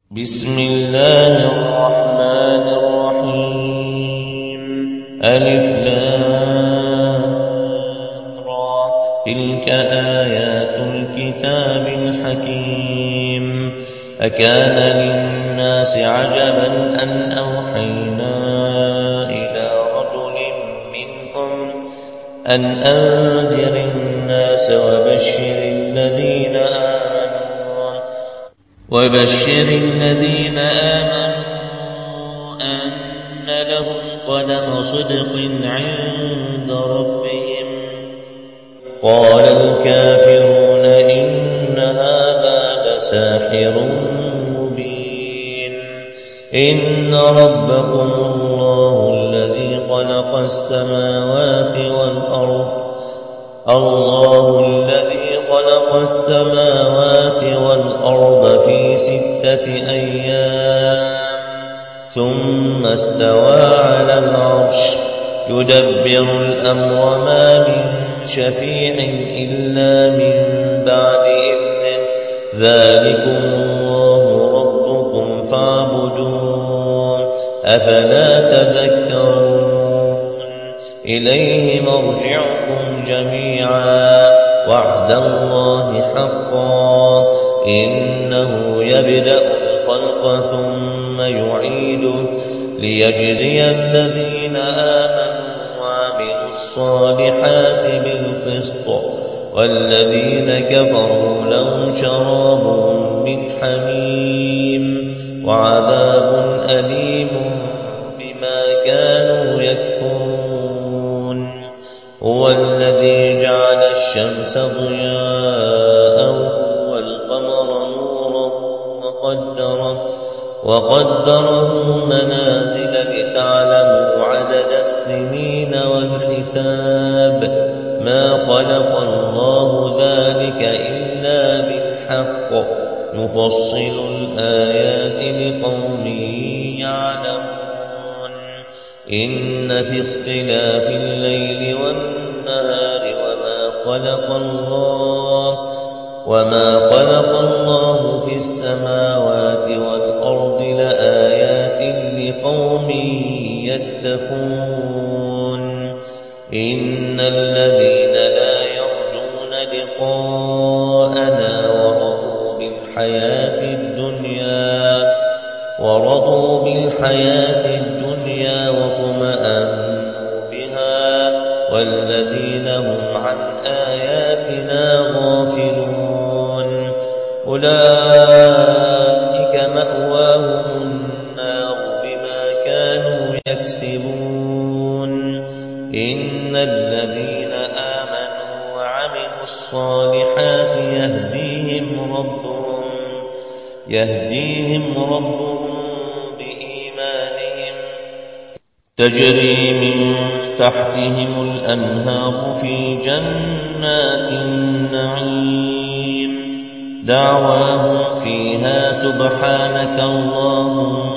بسم الله الرحمن الرحيم ألف لام را تلك آيات الكتاب الحكيم أكان للناس عجبا أن أوحينا إلى رجل منهم أن أنذر الناس وبشر الذين آمنوا أن لهم قدم صدق عند ربهم. قال الكافرون إن هذا لساحر مبين. إن ربكم الله الذي خلق السماوات والأرض في 6 أيام ثم استوى على العرش يدبر الأمر ما من شفيع إلا من بعد إذنه ذلكم الله ربكم فاعبدوه أفلا تذكرون. إليه مرجعكم جميعا وعد الله حقا إنه يبدأ الخلق ثم يعيده ليجزي الذين آمنوا وعملوا الصالحات بالقسط والذين كفروا لهم شراب من حميم وعذاب أليم بما كانوا يكفرون. هو الذي جعل الشمس ضياء والقمر نورا وقدره منازل لتعلموا عدد السنين والحساب ما خلق الله ذلك إلا بالحق نفصل الآيات لقوم يعلمون. إن في اختلاف الليل والنهار وما خلق الله في السماوات والأرض لآيات لقوم يتقون. إن الذين لا يرجون لقاءنا ورضوا بالحياة الدنيا واطمأنوا بها والذين هم عن آياتنا غافلون أولئك مأواهم النار بما كانوا يكسبون. إن الذين آمنوا وعملوا الصالحات يهديهم ربهم بإيمانهم تجري من تحتهم الأنهار في جنات النعيم دعواهم فيها سبحانك اللهم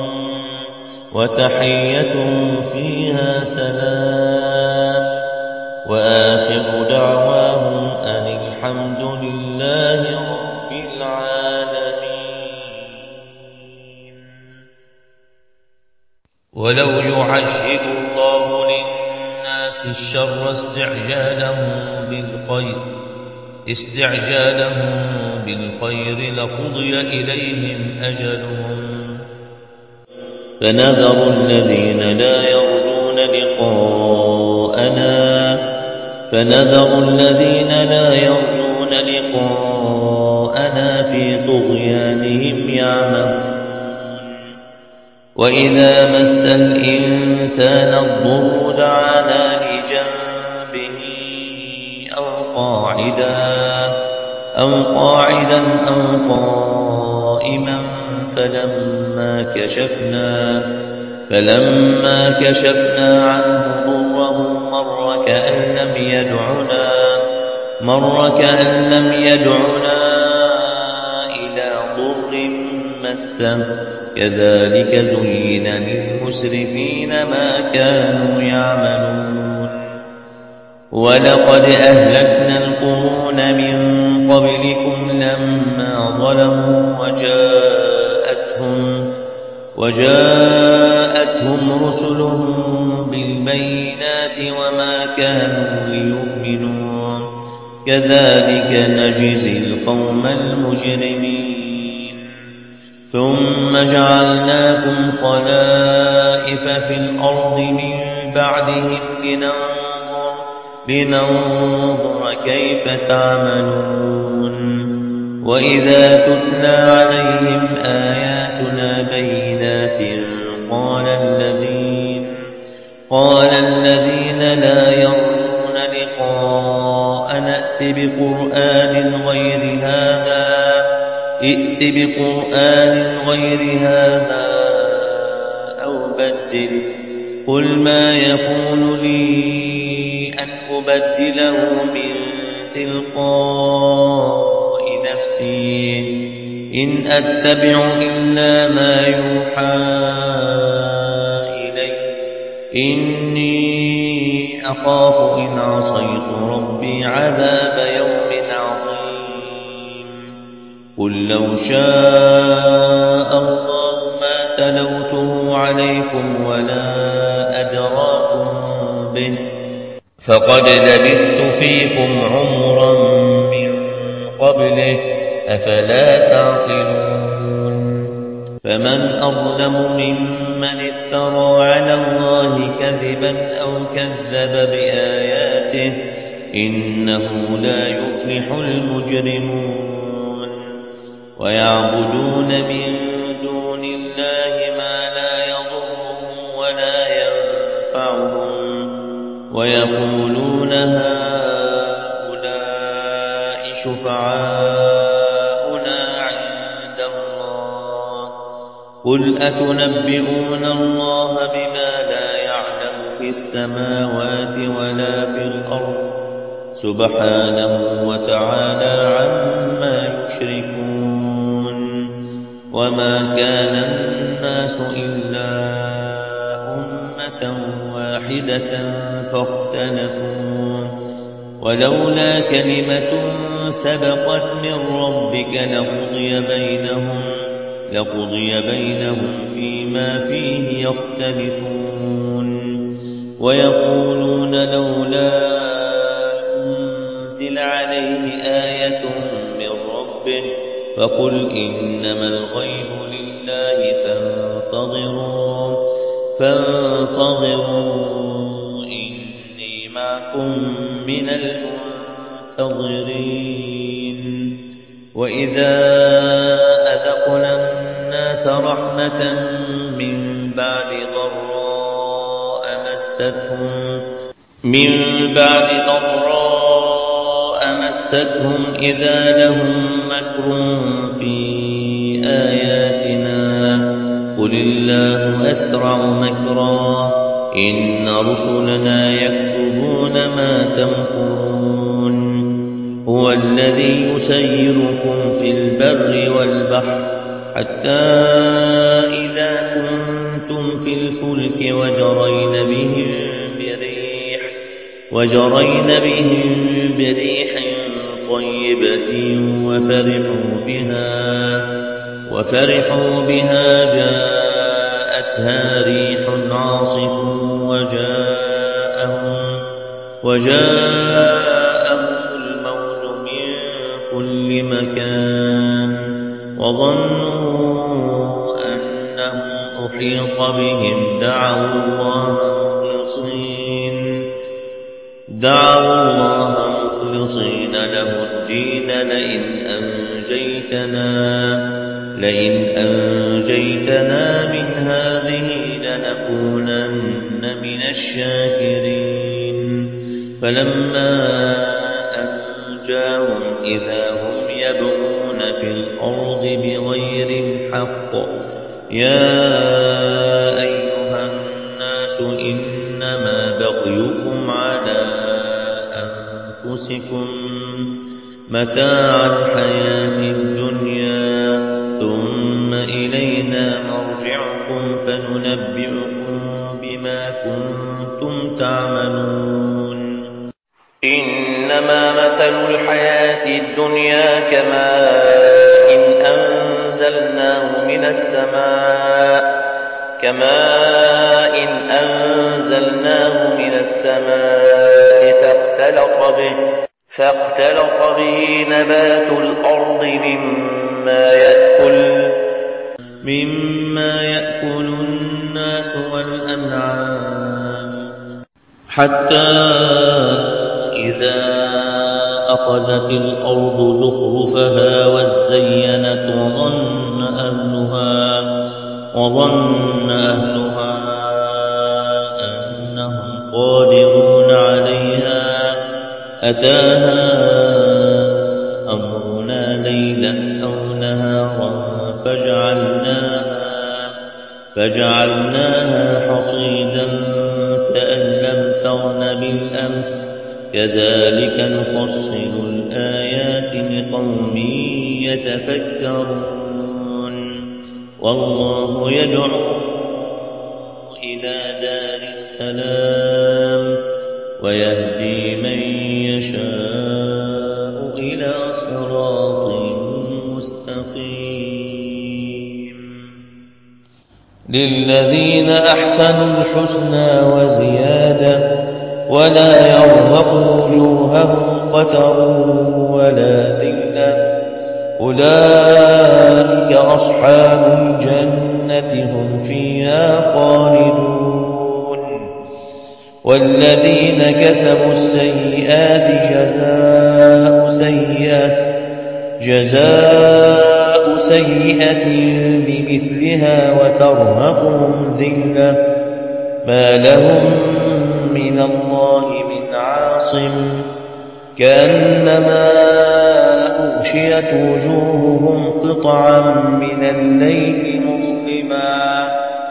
وتحيتهم فيها سلام وآخر دعواهم أن الحمد لله رب العالمين. ولو يعجل الله للناس الشر استعجالهم بالخير لقضي إليهم أجلهم فنذر الذين لا يرجون لقاءنا في طغيانهم يعمهون. وإذا مس الإنسان الضر دعانا لجنبه أو قاعدا أو قائما فلما كشفنا عنه ضره مر كأن لم يدعنا إلى ضر مسه كذلك زين للمسرفين ما كانوا يعملون. ولقد أهلكنا القرون من قبلكم لما ظلموا وجاءتهم وجاءتهم رسلهم بالبينات وما كانوا ليؤمنوا كذلك نجزي القوم المجرمين ثم جعلناكم خلائف في الأرض من بعدهم لننظر كيف تعملون وإذا تتلى عليهم آياتنا بينات قال الذين لا يرجون لقاءنا ائت بقرآن غير هذا أو بدل قل ما يكون لي أن أبدله من تلقاء نفسي إن أتبع إلا ما يوحى إلي إني أخاف إن عصيت ربي عذاب يوم عظيم قل لو شاء الله ما تلوته عليكم ولا أدراكم به فقد لبثت فيكم عمرا من قبله أفلا تعقلون فمن أظلم ممن افترى على الله كذبا أو كذب بآياته إنه لا يفلح المجرمون ويعبدون من دون الله ما لا يضرهم ولا ينفعهم ويقولون هؤلاء شفعاؤنا عند الله قل أتنبئون الله بما لا يعلم في السماوات ولا في الأرض سبحانه وتعالى عما يشركون وما كان الناس إلا أمة واحدة فاختلفوا ولولا كلمة سبقت من ربك لقضي بينهم فيما فيه يختلفون ويقولون لولا أنزل عليه آية من ربه فقل إنما الغيب لله فانتظروا إني معكم من المنتظرين وإذا أذقنا الناس رحمة من بعد ضراء مستهم إذا لهم مكر في آياتنا قل الله أسرع مكرا إن رسلنا يكتبون ما تمكرون هو الذي يسيركم في البر والبحر حتى إذا كنتم في الفلك وجرين بهم بريح طيبة وفرحوا بها جاءتها ريح عاصف وجاءهم الموج من كل مكان وظنوا أنهم أحيط بهم دعوا الله مخلصين له الدين لئن أنجيتنا من هذه لنكونن من الشاكرين فلما أنجاهم إذا هم يبغون في الأرض بغير الحق يا أيها الناس إنما بغيكم على أنفسكم متاع الحياة الدنيا ثم إلينا مرجعكم فننبئكم بما كنتم تعملون إنما مثل الحياة الدنيا كماء إن أنزلناه من السماء كماء أنزلناه من السماء فاختلط به نبات الأرض مما يأكل الناس والأنعام حتى إذا أخذت الأرض زخرفها وزينت وظن أهلها أنهم قادرون عليها أتاها أمرنا ليلا أو نهارا فجعلناها حصيدا كأن لم تغن بالأمس كذلك نفصل الآيات لقوم يتفكرون والله يدعو إلى دار السلام ويهدي من يشاء إلى صراط مستقيم للذين أحسنوا الحسنى وزيادة ولا يرهق وجوههم قتر ولا ذلة أولئك أصحاب الجنة هم فيها خالدون والذين كسبوا السيئات جزاء سيئة بمثلها وترهقهم ذلة ما لهم من الله من عاصم كأنما أغشيت وجوههم قطعا من الليل مظلما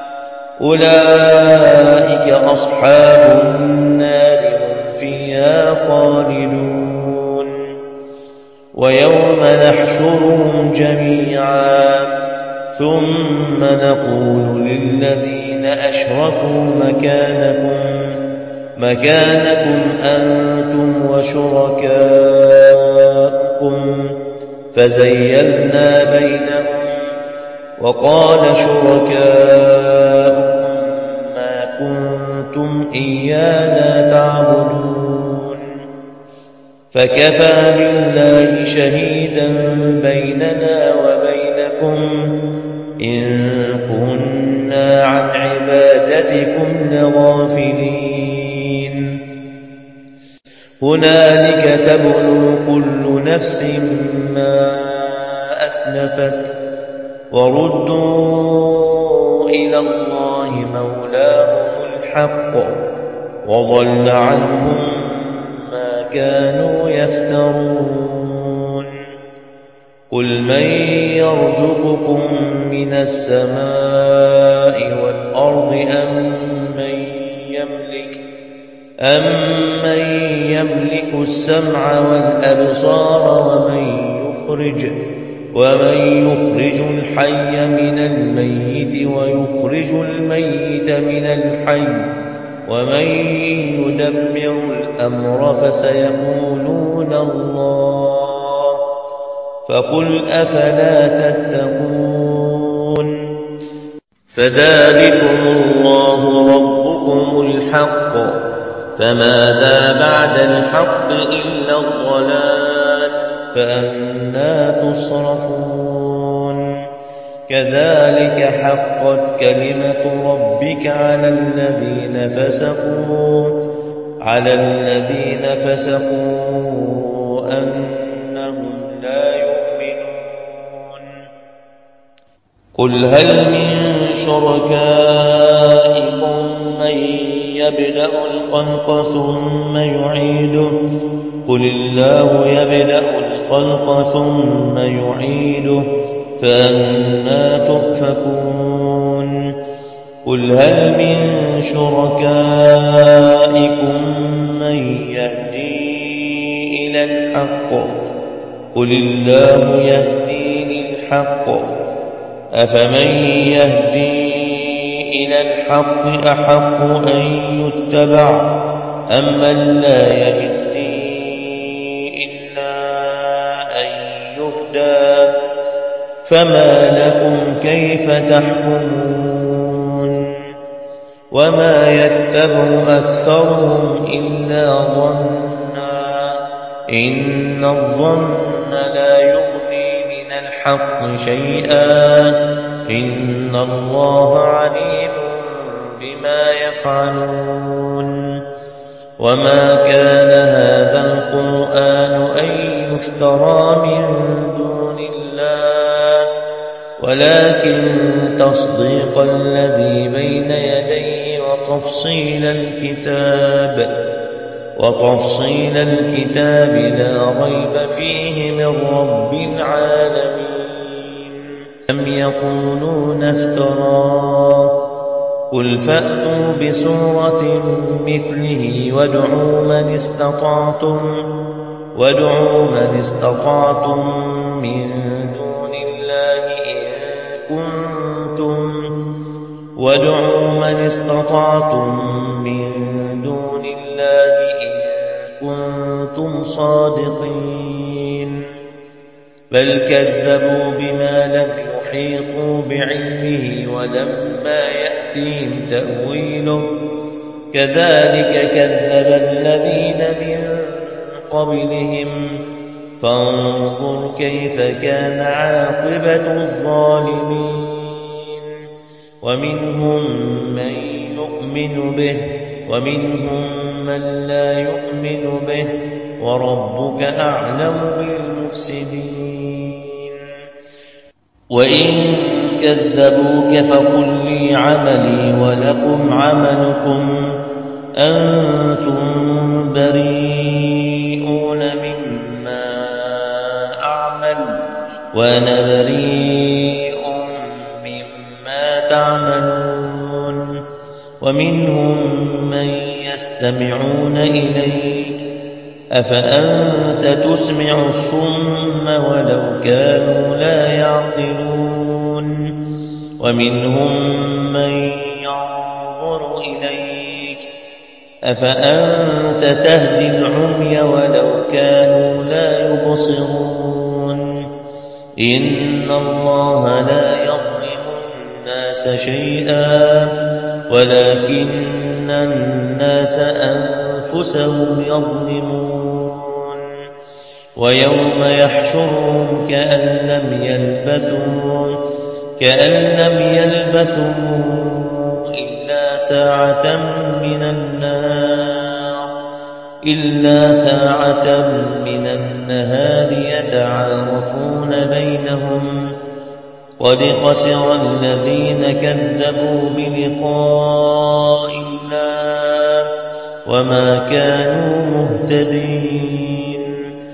أولئك أصحاب النار هم فيها خالدون ويوم نحشرهم جميعا ثم نقول للذين أشركوا مكانكم أنتم وشركاؤكم فزيلنا بينهم وقال شركاؤهم ما كنتم إيانا تعبدون فكفى بالله شهيدا بيننا وبينكم إن كنا عن عبادتكم لغافلين هنالك تبلو كل نفس ما أسلفت وردوا إلى الله مولاهم الحق وضل عنهم ما كانوا يفترون قل من يرزقكم من السماء والأرض أمن يملك السمع والأبصار ومن يخرج الحي من الميت ويخرج الميت من الحي ومن يدبر الأمر فسيقولون الله فقل أفلا تتقون فذلكم الله ربكم الحق فماذا بعد الحق إلا الضلال فأنى تصرفون كذلك حقت كلمة ربك على الذين فسقوا أنهم لا يؤمنون قل هل من شركائكم من يبدأ الخلق ثم يعيده قل الله يبدأ الخلق ثم يعيده فأنى تؤفكون قل هل من شركائكم من يهدي إلى الحق قل الله يهدي للحق أفمن يهدي إلى الحق أحق أن يتبع أمن لا يهدي إلا أن يهدى فما لكم كيف تحكمون وما يتبع أكثرهم إلا ظنا إن الظن لا يغني من الحق شيئا إن الله عليم بما يفعلون وما كان هذا القرآن أن يفترى من دون الله ولكن تصديق الذي بين يديه وتفصيل الكتاب لا ريب فيه من رب العالمين أم يقولون افتراه قل فأتوا بسورة مثله وادعوا من استطعتم من دون الله إن كنتم صادقين بل كذبوا بما لم يحيطوا بعلمه ولما يأتهم تأويله كذلك كذب الذين من قبلهم فانظر كيف كان عاقبة الظالمين ومنهم من يؤمن به ومنهم من لا يؤمن به وربك أعلم بالمفسدين وإن كذبوك فقل لي عملي ولكم عملكم أنتم بريئون مما أعمل وأنا بريء مما تعملون ومنهم من يستمعون إليك أفأنت تسمع الصم ولو كانوا لا يعقلون ومنهم من ينظر إليك أفأنت تهدي العمي ولو كانوا لا يبصرون إن الله لا يظلم الناس شيئا ولكن الناس أنفسهم يظلمون ويوم يحشرهم كأن لم يلبثوا إلا ساعة من النهار يتعارفون بينهم قد خسر الذين كذبوا بلقاء الله وما كانوا مهتدين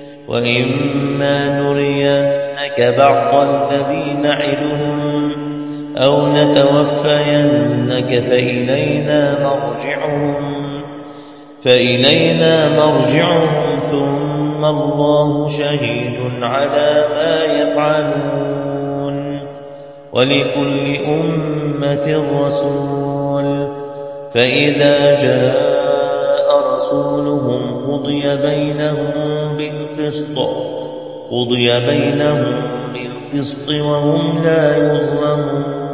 وإما نرينك بعض الذي نعدهم أو نتوفينك فإلينا مرجعهم ثم الله شهيد على ما يفعلون ولكل أمة رسول فإذا جاء رسولهم قضي بينهم بالقسط وهم لا يظلمون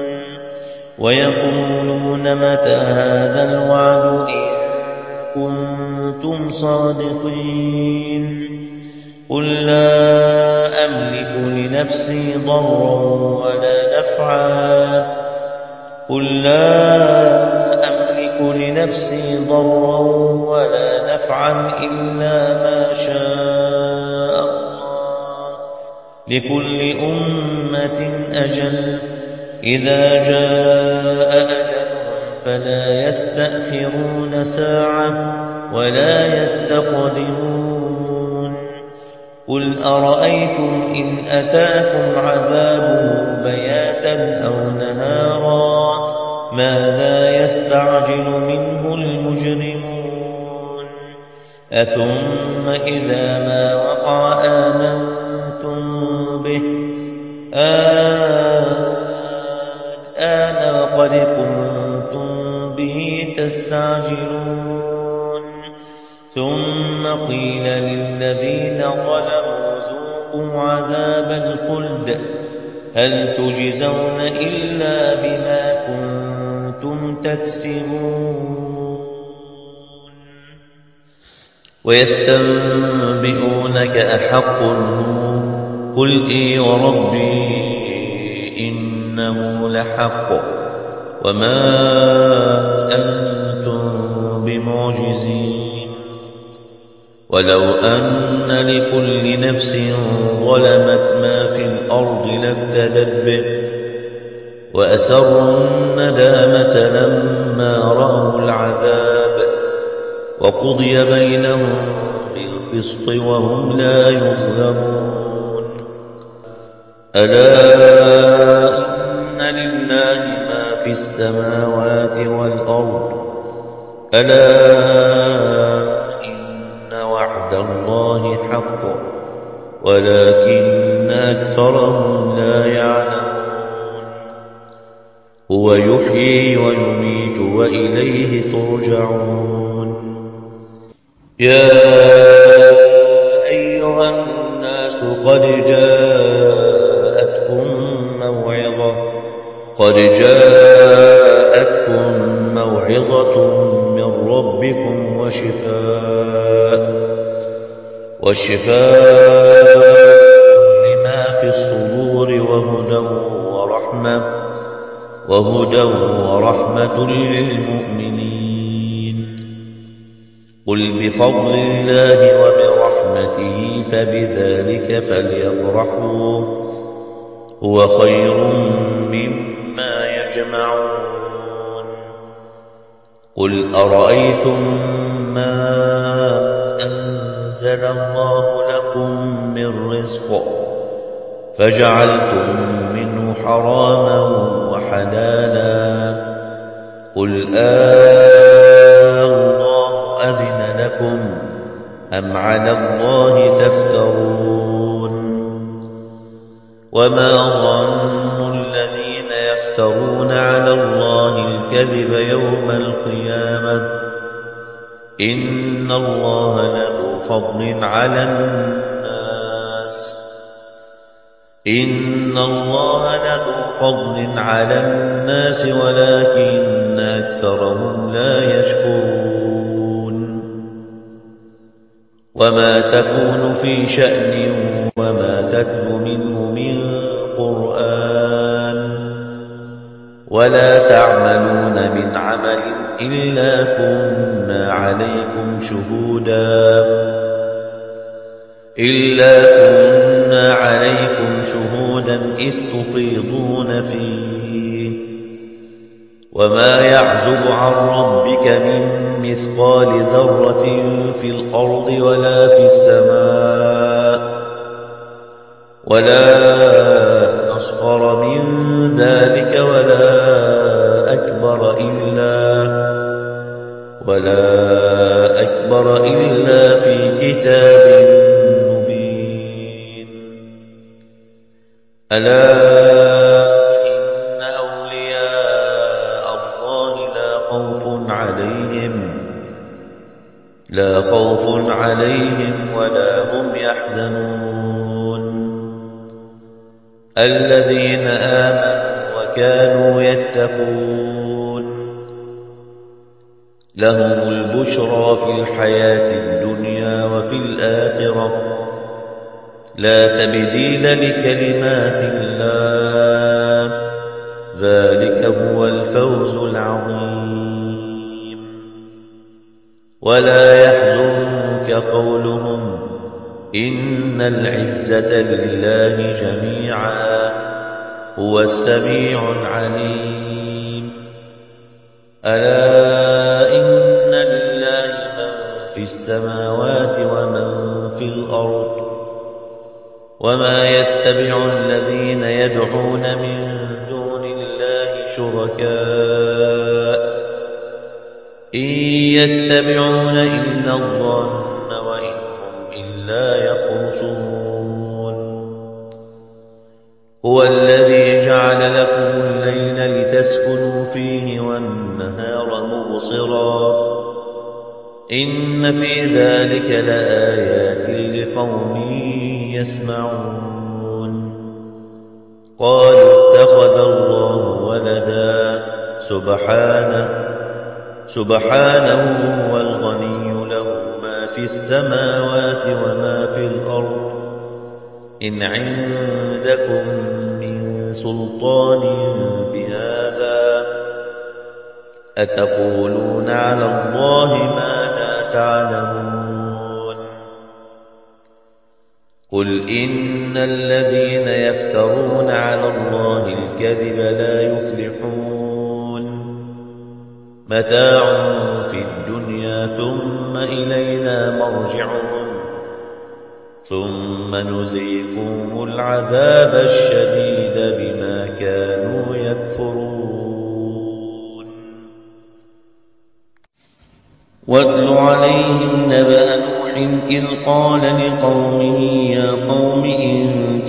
ويقولون متى هذا الوعد إن كنتم صادقين قل لا أملك لنفسي ضرا ولا نفعا إلا ما شاء الله لكل أمة أجل إذا جاء أجلهم فلا يستأخرون ساعة ولا يستقدمون قل أرأيتم إن أتاكم عذابه بياتا أو نهارا ماذا يستعجل منه المجرمون أثم إذا ما وقع آمنتم به الآن وقد كنتم به تستعجلون ثم قيل للذين ظلموا ذوقوا عذاب الخلد هل تجزون إلا بما كنتم تكسبون ويستنبئونك أحق هو قل إي وربي إنه لحق وما أنتم بمعجزين ولو أن لكل نفس ظلمت ما في الأرض لافتدت به وأسروا الندامة لما رأوا العذاب وقضي بينهم بالقسط وهم لا يظلمون ألا إن لله ما في السماوات والأرض ألا إن وعد الله حق ولكن أكثرهم لا يعلمون هو يحيي ويميت وإليه ترجعون يا أيها الناس قد جاءتكم موعظة من ربكم وشفاء لما في الصدور وهدى ورحمة للمؤمنين قل بفضل الله وبرحمته فبذلك فليفرحوا هو خير مما يجمعون قل أرأيتم ما أنزل الله لكم من رزق فجعلتم منه حراما وحلالا قل الله أذن لكم أم على الله تفترون وما ظن الذين يفترون على الله الكذب يوم القيامة إن الله لذو فضل على الناس ولكن أكثرهم لا يشكرون وما تكون في شأن وما تتلو منه من قرآن ولا تعملون من عمل إلا كنا عليكم شهودا إذ تفيضون فيه وما يعزب عن ربك من مثقال ذرة في الأرض ولا في السماء ولا أصغر من ذلك ولا أكبر إلا في كتاب مبين ألا إن أولياء الله لا خوف عليهم ولا هم يحزنون الذين آمنوا وكانوا يتقون لهم البشرى في الحياة الدنيا وفي الآخرة لا تبديل لكلمات الله ذلك هو الفوز العظيم ولا يحزنك قولهم إن العزة لله جميعا هو السميع العليم ألا إن لله من في السماوات ومن في الأرض وما يتبع الذين يدعون من دون الله شركاء إن يتبعون إلا الظن وإن هم إلا يخرصون هو الذي جعل لكم الليل لتسكنوا فيه والنهار مبصرا إن في ذلك لآيات لقوم يسمعون قالوا اتخذ الله ولدا سبحانه هو الغني له ما في السماوات وما في الأرض إن عندكم من سلطان بهذا أتقولون على الله ما لا تعلمون قل إن الذين يفترون على الله الكذب لا يفلحون متاع في الدنيا ثم إلينا مرجعهم ثم نذيقهم العذاب الشديد بما كانوا يكفرون واتل عليهم نبأ نوح إذ قال لقومه يا قوم إن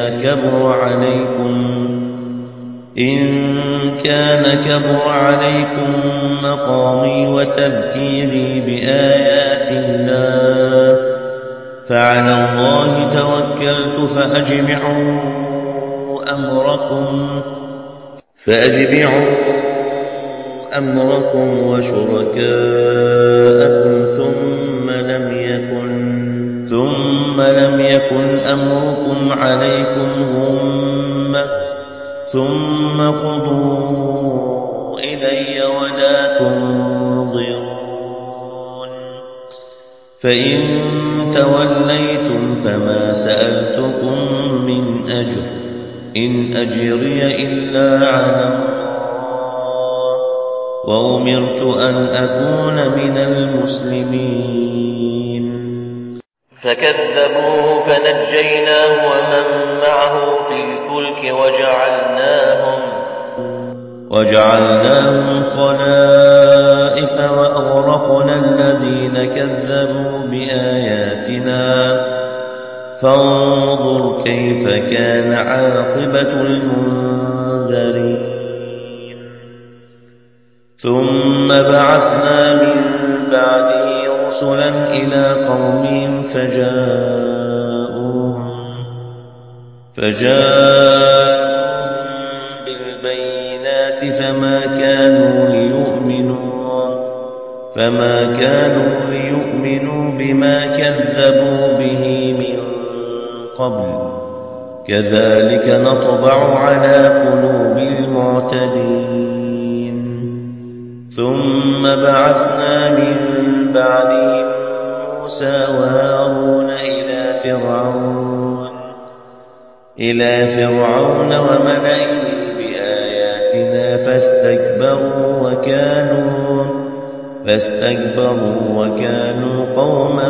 كان كبر عليكم مقامي وتذكيري بآيات الله فعلى الله توكلت فأجمعوا أمركم وشركاءكم ثم لم يكن أمركم عليكم غمة ثم قضوا إلي ولا تنظرون فإن توليتم فما سألتكم من أجر إن أجري إلا على الله وأمرت أن أكون من المسلمين فكذبوه فنجيناه ومن معه في الفلك وجعلناهم خلائف وأغرقنا الذين كذبوا بآياتنا فانظر كيف كان عاقبة المنذرين ثم بعثنا من بعده رسلا إلى قومهم فجاءوهم بالبينات فما كانوا ليؤمنوا بما كذبوا به من قبل كذلك نطبع على قلوب المعتدين ثم بعثنا من بعدهم موسى وهارون إلى فرعون وملئه بآياتنا فاستكبروا وكانوا قوما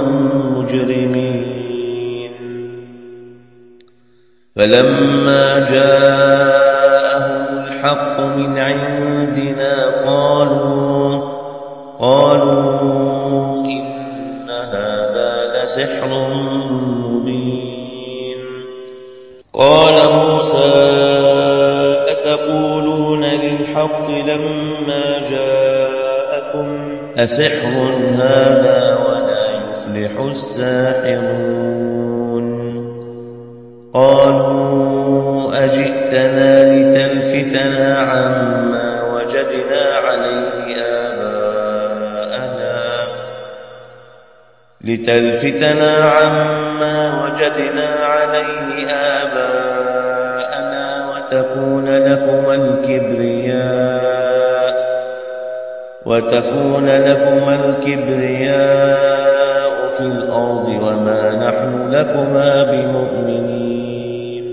مجرمين فلما جاءهم الحق من عندنا قالوا إن هذا لسحر مبين قال موسى أتقولون للحق لما جاءكم أسحر هذا ولا يفلح الساحرون قالوا أجئتنا لتلفتنا عما وجدنا عليه آباءنا وتكون لكما الكبرياء في الأرض وما نحن لكما بمؤمنين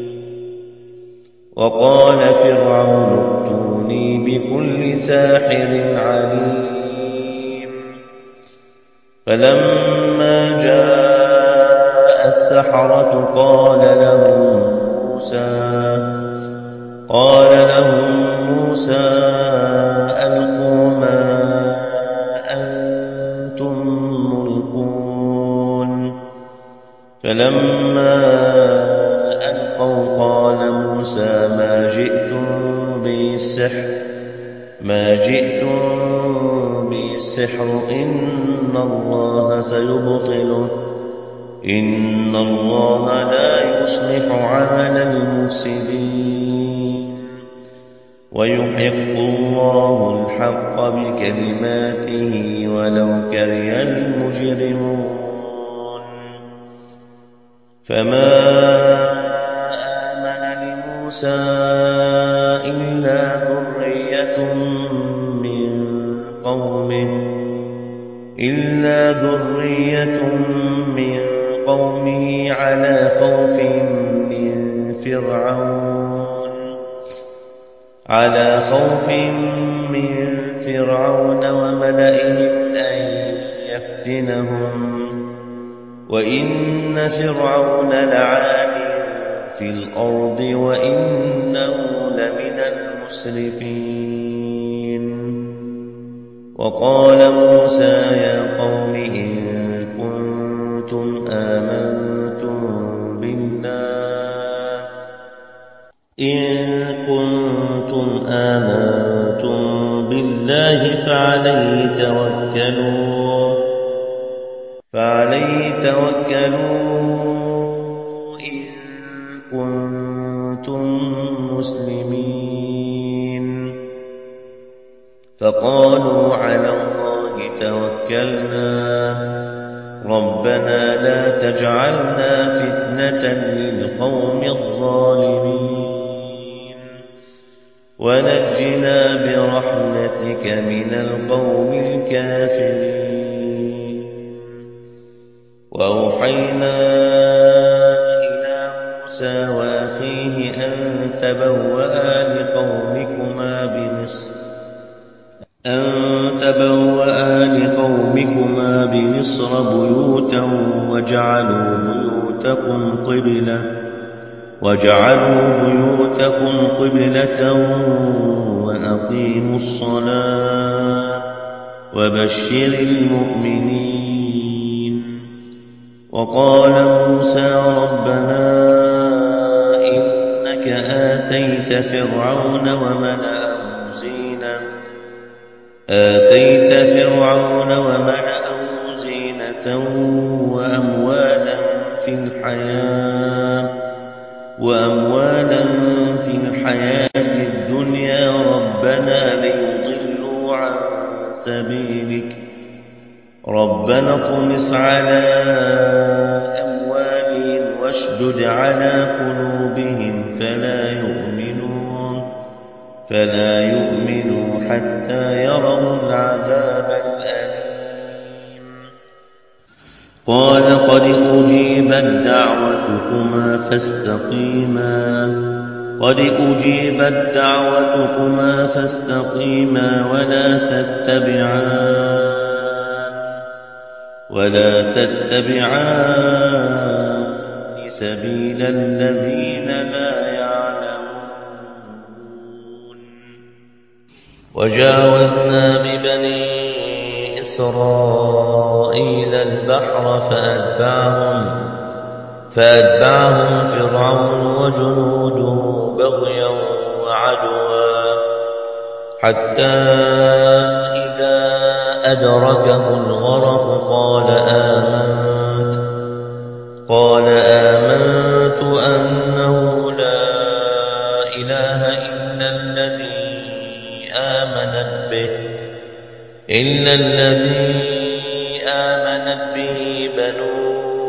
وقال فرعون ائتوني بكل ساحر عليم فلما جاء السحرة قال لهم موسى ألقوا ما أنتم ملقون فلما ألقوا قال موسى ما جئتم به السحر إن الله سيبطله إن الله لا يصلح عمل المفسدين ويحق الله الحق بكلماته ولو كره المجرمون فما آمن لموسى إلا ذرية من قومه على خوف من فرعون وملئهم أن يفتنهم وإن فرعون لعال في الأرض وإنه لمن المسرفين وقال موسى يا قوم إن كنتم آمنتم بالله فعليه توكلوا إن كنتم مسلمين فقالوا على الله توكلنا ربنا لا تجعلنا فتنة للقوم الظالمين ونجنا برحمتك من القوم الكافرين وأوحينا إلى موسى وأخيه أن تبوأ لقومكما بمصر بيوتا وجعلوا بيوتكم قبلة وأقيموا الصلاة وبشر المؤمنين وقال موسى ربنا إنك آتيت فرعون وملأه زينة وأموالا في الحياة الدنيا ربنا ليضلوا عن سبيلك ربنا اطمس على أموالهم واشدد على قلوبهم فلا يؤمنوا حتى يروا العذاب الأليم قال قد أجيبت دعوتكما فاستقيما ولا تتبعان سبيل الذين لا يعلمون وجاوزنا ببني إسرائيل البحر فأتبعهم فرعون وجنوده بغيا وعدوا حتى إذا أدركه الغرق قال آمنت أنه لا إله إلا الذي آمنت به بنو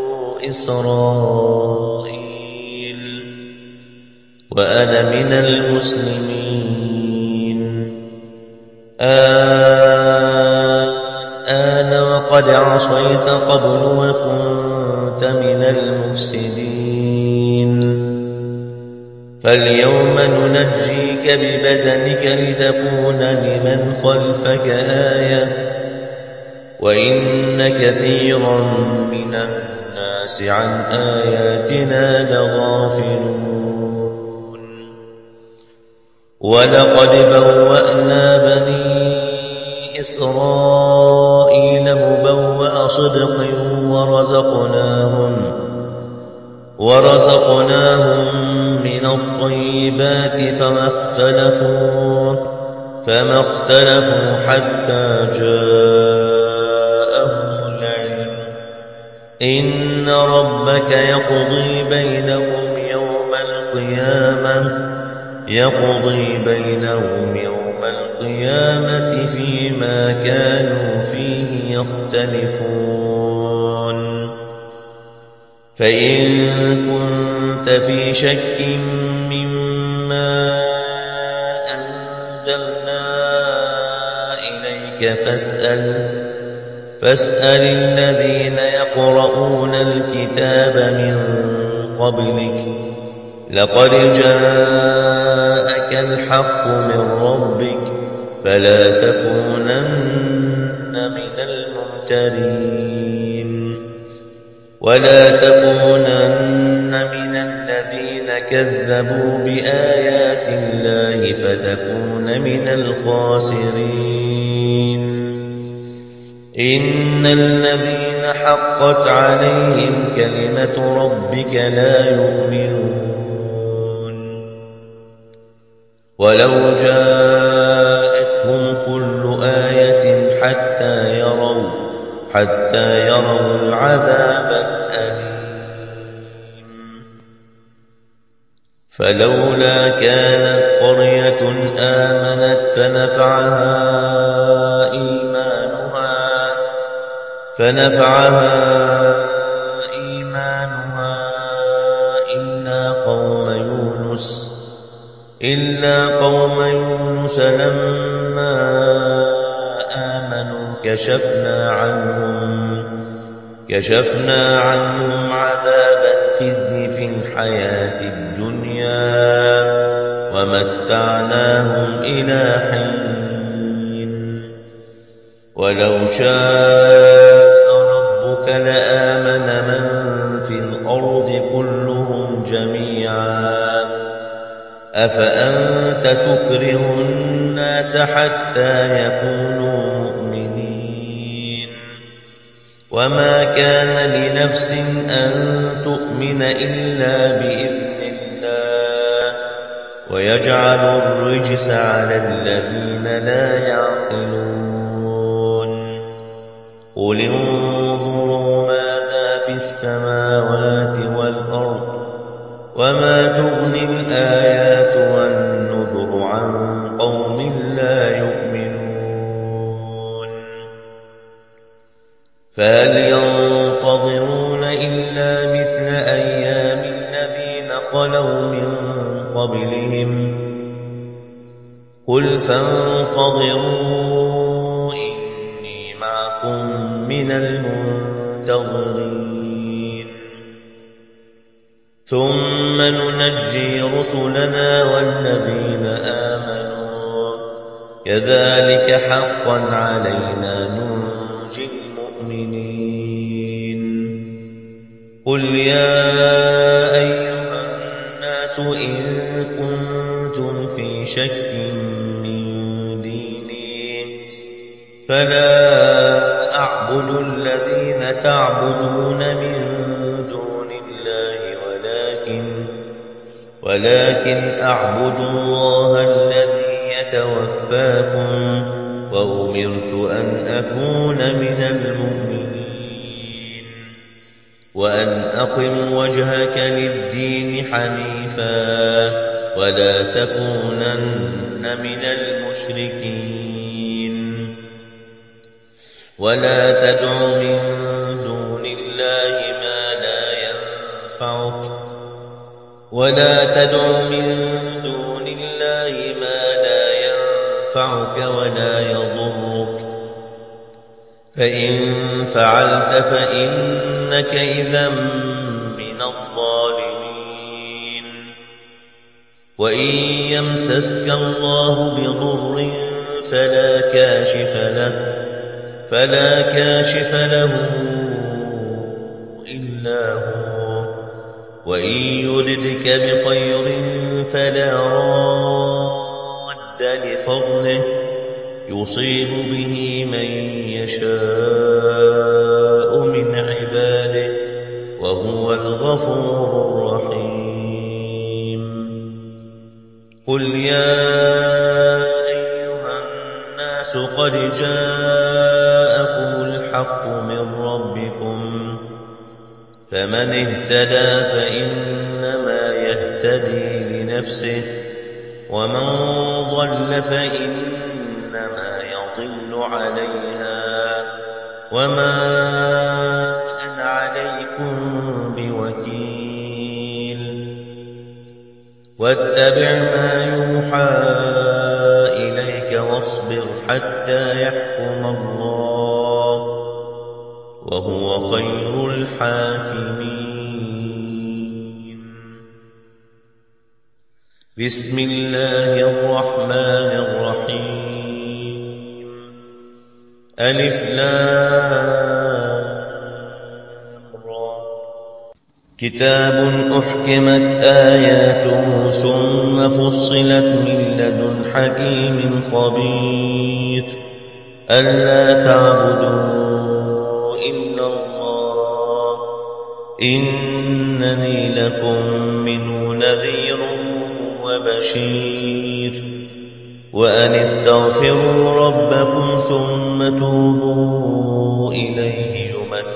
إسرائيل وأنا من المسلمين الآن وقد عصيت قبل وكنت من المفسدين فاليوم ننجيك ببدنك لتكون لمن خلفك آية وإن كثيرا من الناس عن آياتنا لغافلون ولقد بوأنا بني إسرائيل مبوأ صدق ورزقناهم من الطيبات فما اختلفوا حتى جاءهم العلم إن ربك يقضي بينهم يقضي بينهم يوم القيامة فيما كانوا فيه يختلفون فإن كنت في شك مما أنزلنا إليك فاسأل الذين يقرؤون الكتاب من قبلك لقد جاءك الحق من ربك فلا تكونن من الممترين ولا تكونن من الذين كذبوا بآيات الله فتكون من الخاسرين إن الذين حقت عليهم كلمة ربك لا يؤمنون ولو جاءتهم كل آية حتى يروا العذاب الأليم فلولا كانت قرية آمنت فنفعها إيمانها إلا قوم يونس لما آمنوا كشفنا عنهم عذاب الخزي في الحياة الدنيا ومتعناهم إلى حين ولو شاء ربك لآمن من في الأرض كلهم جميعا أفأنت تكره الناس حتى يكونوا مؤمنين وما كان لنفس أن تؤمن إلا بإذن الله ويجعل الرجس على الذين لا يعقلون قل انظروا ماذا في السماوات والأرض وما تغني الآيات والنذر عن قوم لا يؤمنون فهل ينتظرون إلا مثل أيام الذين خلوا من قبلهم قل فانتظروا إني معكم من المنتظرين ثم ننجي رسلنا والذين آمنوا كذلك حقا علينا ننجي المؤمنين قل يا أيها الناس إن كنتم في شك من ديني فلا أعبد الذين تعبدون من دون الله ولكن أعبد الله الذي يتوفاكم وأمرت أن أكون من المؤمنين وأن أقم وجهك للدين حنيفا ولا تكونن من المشركين ولا تدع من دون الله ما لا ينفعك ولا يضرك فإن فعلت فإنك إذا من الظالمين وإن يمسسك الله بضر فلا كاشف له إلا هو وإن يردك بخير فلا راد لفضله يصيب به من يشاء من عباده وهو الغفور الرحيم قل يا أيها الناس قد جاءكم الحق من ربكم فمن اهتدى فإنما يهتدي لنفسه ومن ضل فإنما يضل عليها وما أنا عليكم بوكيل واتبع ما يوحى إليك واصبر حتى يحكم الله وهو خير الحاكمين. بسم الله الرحمن الرحيم. ألف لام را. كتاب أحكمت آياته ثم فصلت من لدن حكيم خبير ألا تعبدوا إلا الله إنني لكم منه نذير وبشير وأن استغفروا ربكم ثم توبوا إليه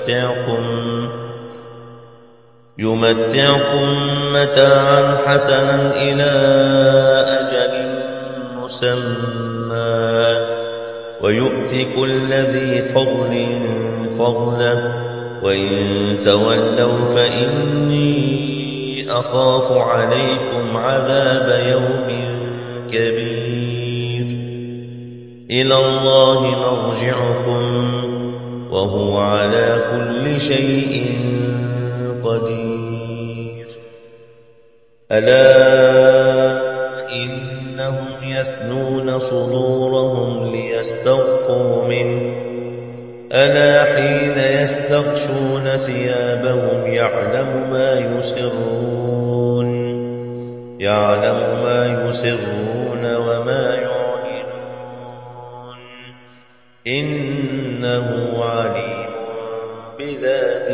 يمتعكم متاعا حسنا إلى أجل مسمى ويؤت كل ذي فضل فضله وإن تولوا فإني أخاف عليكم عذاب يوم كبير. إلى الله مرجعكم وهو على كل شيء قدير. ألا إنهم يثنون صدورهم ليستخفوا منه ألا حين يستغشون ثيابهم يعلم ما يسرون وما يعلنون إنه عليم بذات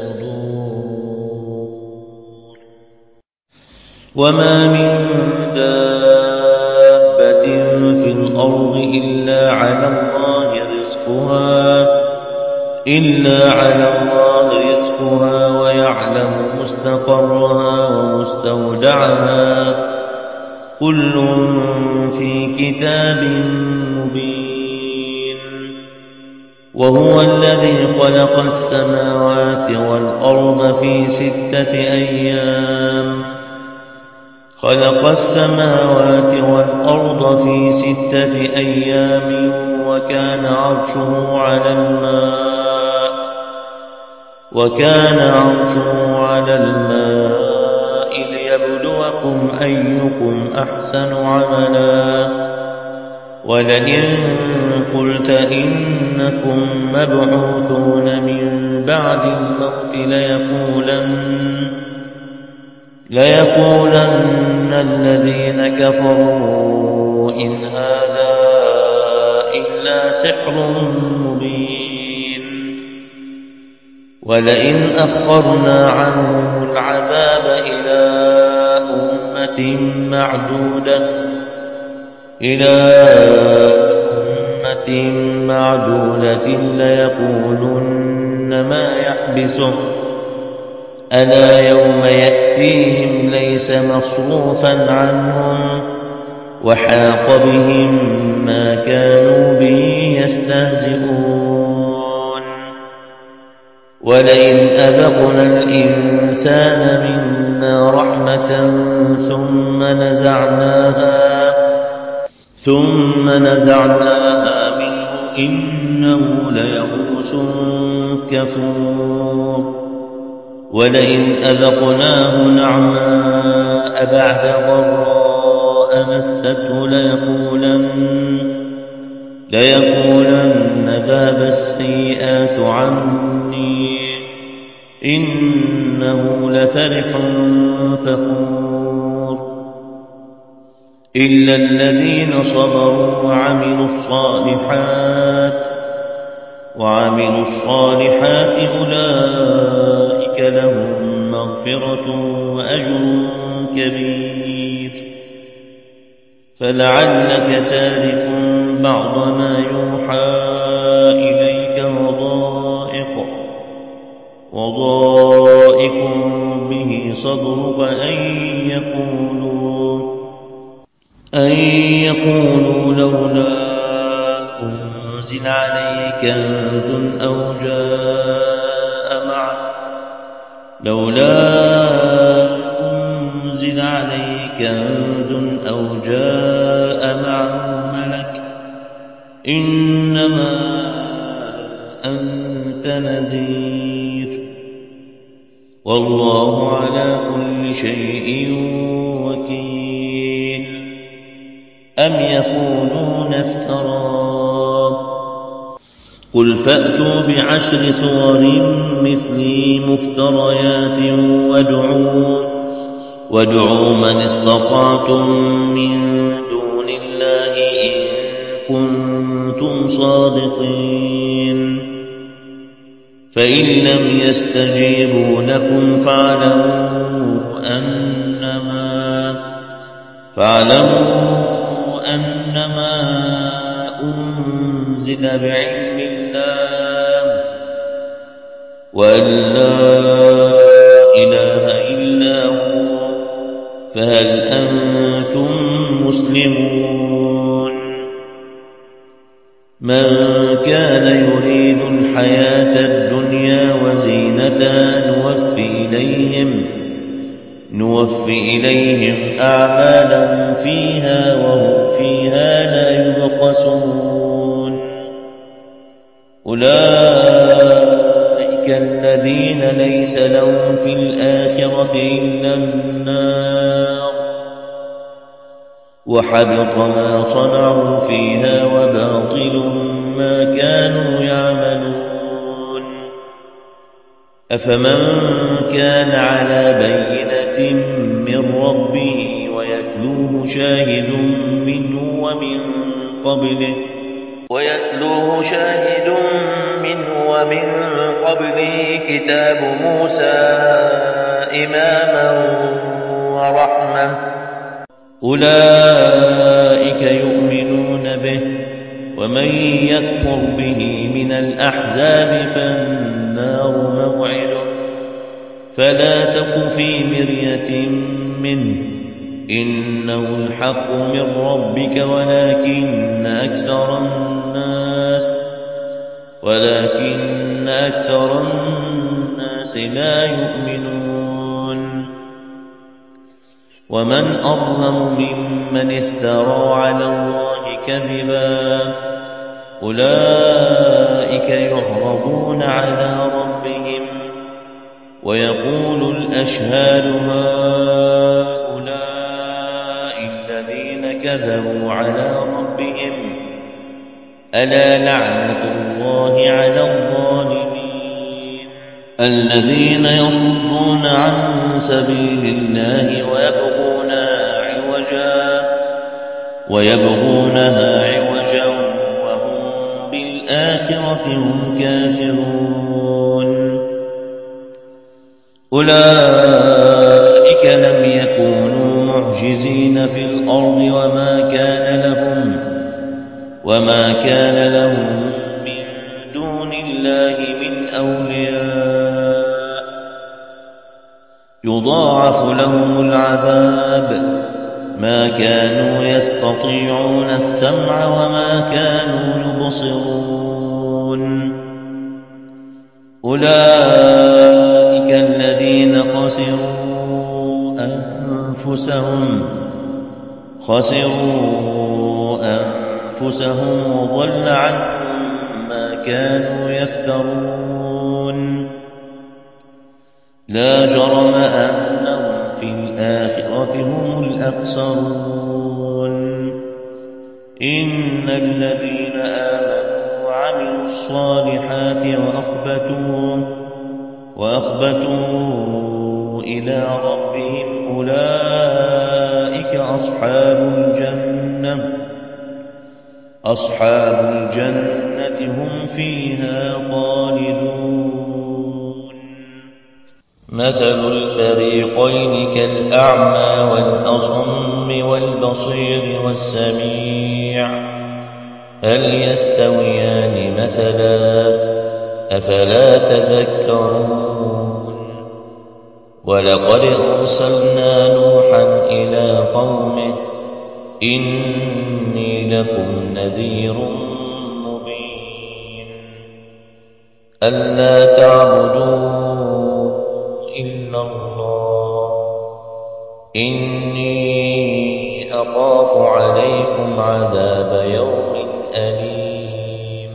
الصدور. وما من دابة في الأرض إلا على الله رزقها ويعلم مستقرها ومستودعها كل في كتاب مبين. وهو الذي خلق السماوات والأرض في 6 أيام وكان عرشه على الماء ليبلوكم أيكم أحسن عملا. ولئن قلت إنكم مبعوثون من بعد الموت ليقولن الذين كفروا إن هذا إلا سحر مبين. ولئن أخرنا عنهم العذاب إلى أمة معدودة ليقولن ما يحبسه ألا يوم يأتيهم ليس مصروفا عنهم وحاق بهم ما كانوا به يستهزئون. ولئن أذقنا الإنسان منا رحمة ثم نزعناها منه إنه ليئوس كفور. ولئن أذقناه نعماء بعد ضراء مسته ليقولن ذهب السيئات عني إنه لفرح فخور. إلا الذين صبروا وعملوا الصالحات أولئك لهم مغفرة وأجر كبير. فلعلك تارك بعض ما يوحى إليك وضائق به صدرك أنزل عليه كنز أو جاء معه ملك إنما أنت نذير والله على كل شيء وكيل أم يقولون افتراه قل فأتوا ب10 سور مثله مفتريات وادعوا من استطعتم من دون الله إن كنتم صادقين فإن لم يستجيبوا لكم فاعلموا أنما أنزل بعلم الله وأن لا إله إلا هو فهل أنتم مسلمون من كان يريد الحياة الدنيا وزينتها نوفي إليهم أعمالهم فيها وهم فيها لا يبخسون أولئك الذين ليس لهم في الآخرة إلا النار وحبط ما صنعوا فيها وباطل ما كانوا يعملون أفمن كان على بينة من ربه ويتلوه شاهد منه ومن قبله كتاب موسى إماما ورحمة أولئك يؤمنون به ومن يكفر به من الأحزاب فالنار موعده فلا تك في مرية منه إنه الحق من ربك ولكن أكثر الناس لا يؤمنون ومن أظلم ممن افترى على الله كذبا أولئك يعرضون على ربهم ويقول الأشهاد هؤلاء الذين كذبوا على ربهم ألا لعنة الله على الظالمين الذين يصدون عن سبيل الله ويبغونها عوجا وهم بالآخرة هم كافرون أولئك لم يكونوا معجزين في الأرض وما كان لهم من دون الله من أولياء يضاعف لهم العذاب ما كانوا يستطيعون السمع وما كانوا يبصرون أولئك الذين خسروا أنفسهم وضل عنهم ما كانوا يفترون لا جرم أنهم في الآخرة هم الأخسرون إن الذين آمنوا وعملوا الصالحات وأخبتوا إلى ربهم أولئك أصحاب الجنة هم فيها خالدون مثل الفريقين كالأعمى والأصم والبصير والسميع هل يستويان مثلا أفلا تذكرون ولقد أرسلنا نوحا إلى قومه إني لكم نذير مبين ألا تعبدوا إلا الله إني أخاف عليكم عذاب يوم أليم.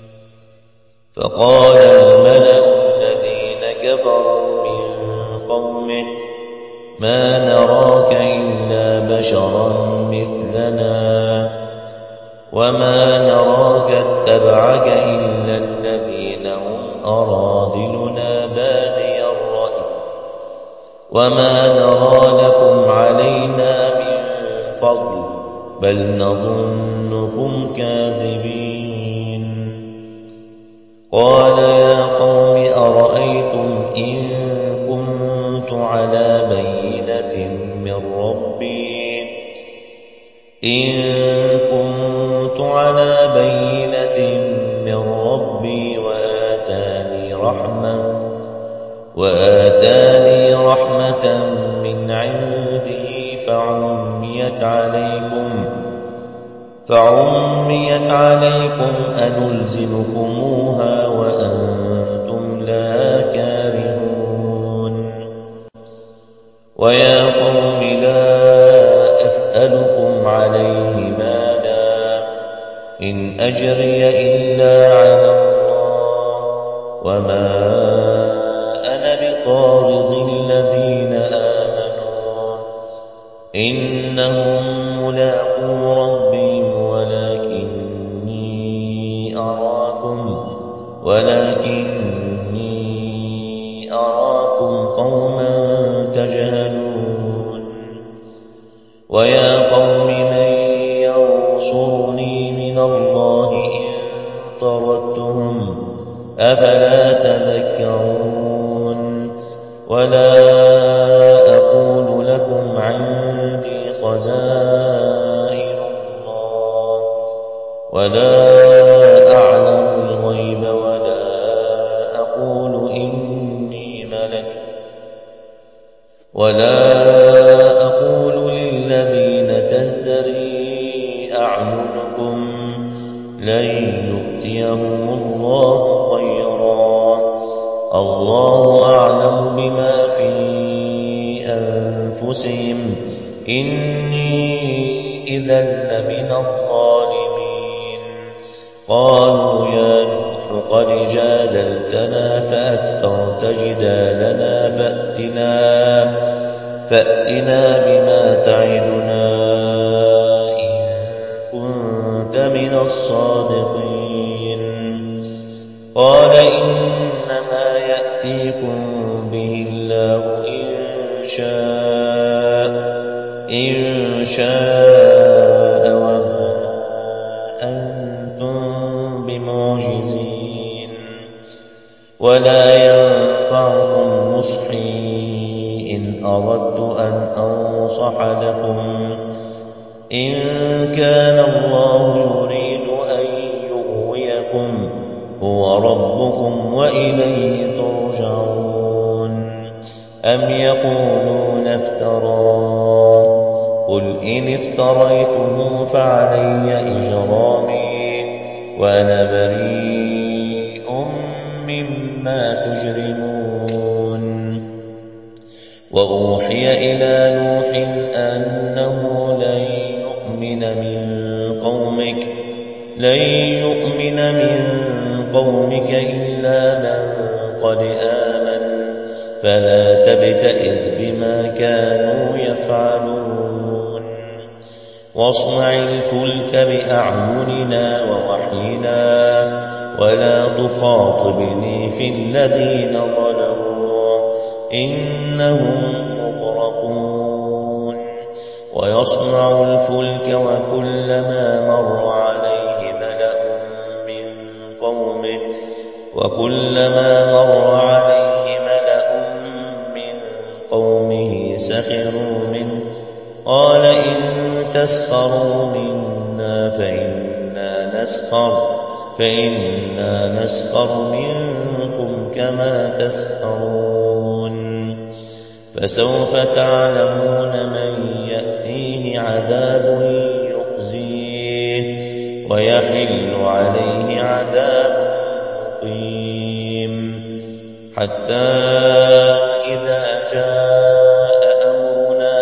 فقال الملأ الذين كفروا من قومه ما نراك إلا بشرا مثلنا وما نراك اتبعك إلا الذين هم أراذلنا بادي الرأي وما نرى لكم علينا من فضل بل نظنكم كاذبين. قال يا قوم أرأيتم إن كنت على بينة من ربي وآتاني رحمة من عنده فعميت عليكم أنلزمكموها وأنتم لها كارهون. ويا قوم لا أسألكم عليه مالا إن أجري إلا على الله وما أنا بطارد الذين آمنوا إنهم ملاقو ربهم ولكني أراكم قوما تجهلون. ويا قوم من ينصرني من الله إن طردتهم أفلا تذكرون. ولا أقول لكم عندي خزائن الله ولا أعلم الغيب ولا أقول إني ملك ولا أقول للذين تزدري أعينكم لن يؤتيهم الله خيرا الله أعلم بما في أنفسهم إني إذا لمن الظالمين. قالوا يا نوح قد جادلتنا فأكثرت جدالنا فأتنا بما تعدنا إن كنت من الصادقين. قال إنما يأتيكم به الله إن شاء وما أنتم بمعجزين. ولا ينفعكم نصحي إن أردت أن أنصح لكم إن كان الله يريد أن يغويكم هو ربكم وإليه ترجعون. أم يقولون افتراه قل إن افتريته فعلي إجرامي وأنا بريء مما تجرمون. وأوحي إلى نوح أنه لن يؤمن من قومك إلا من قد آمن فلا تبتئس بما كانوا يفعلون. واصنع الفلك بأعيننا ووحينا ولا تخاطبني في الذين ظلموا إنهم مغرقون. ويصنع الفلك وكلما مر عليه ملأ من قومه سخروا منه قال إن تسخروا منا فإنا نسخر منكم كما تسخرون. فسوف تعلمون من يأتيه عذاب يخزيه ويحل عليه عذاب مقيم. حتى إذا جاء أمرنا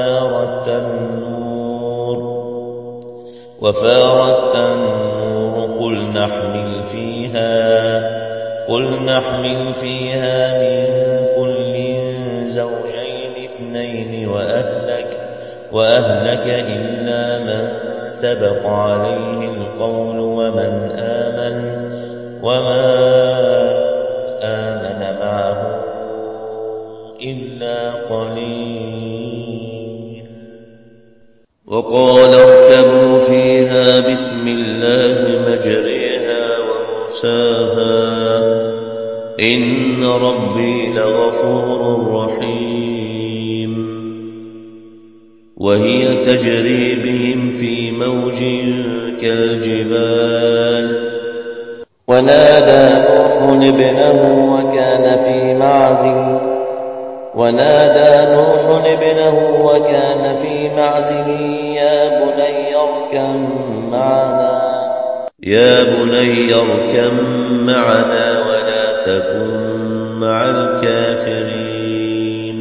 وفارت النور قل نحمل فيها من كل زوجين اثنين وأهلك إلا من سبق عليه القول وما آمن معه إلا قليل. وقال اركبوا فيها بسم الله مجريها ومرساها إن ربي لغفور رحيم. وهي تجري بهم في موج كالجبال ونادى نوح ابنه وكان في معزل يا بني اركب معنا ولا تكن مع الكافرين.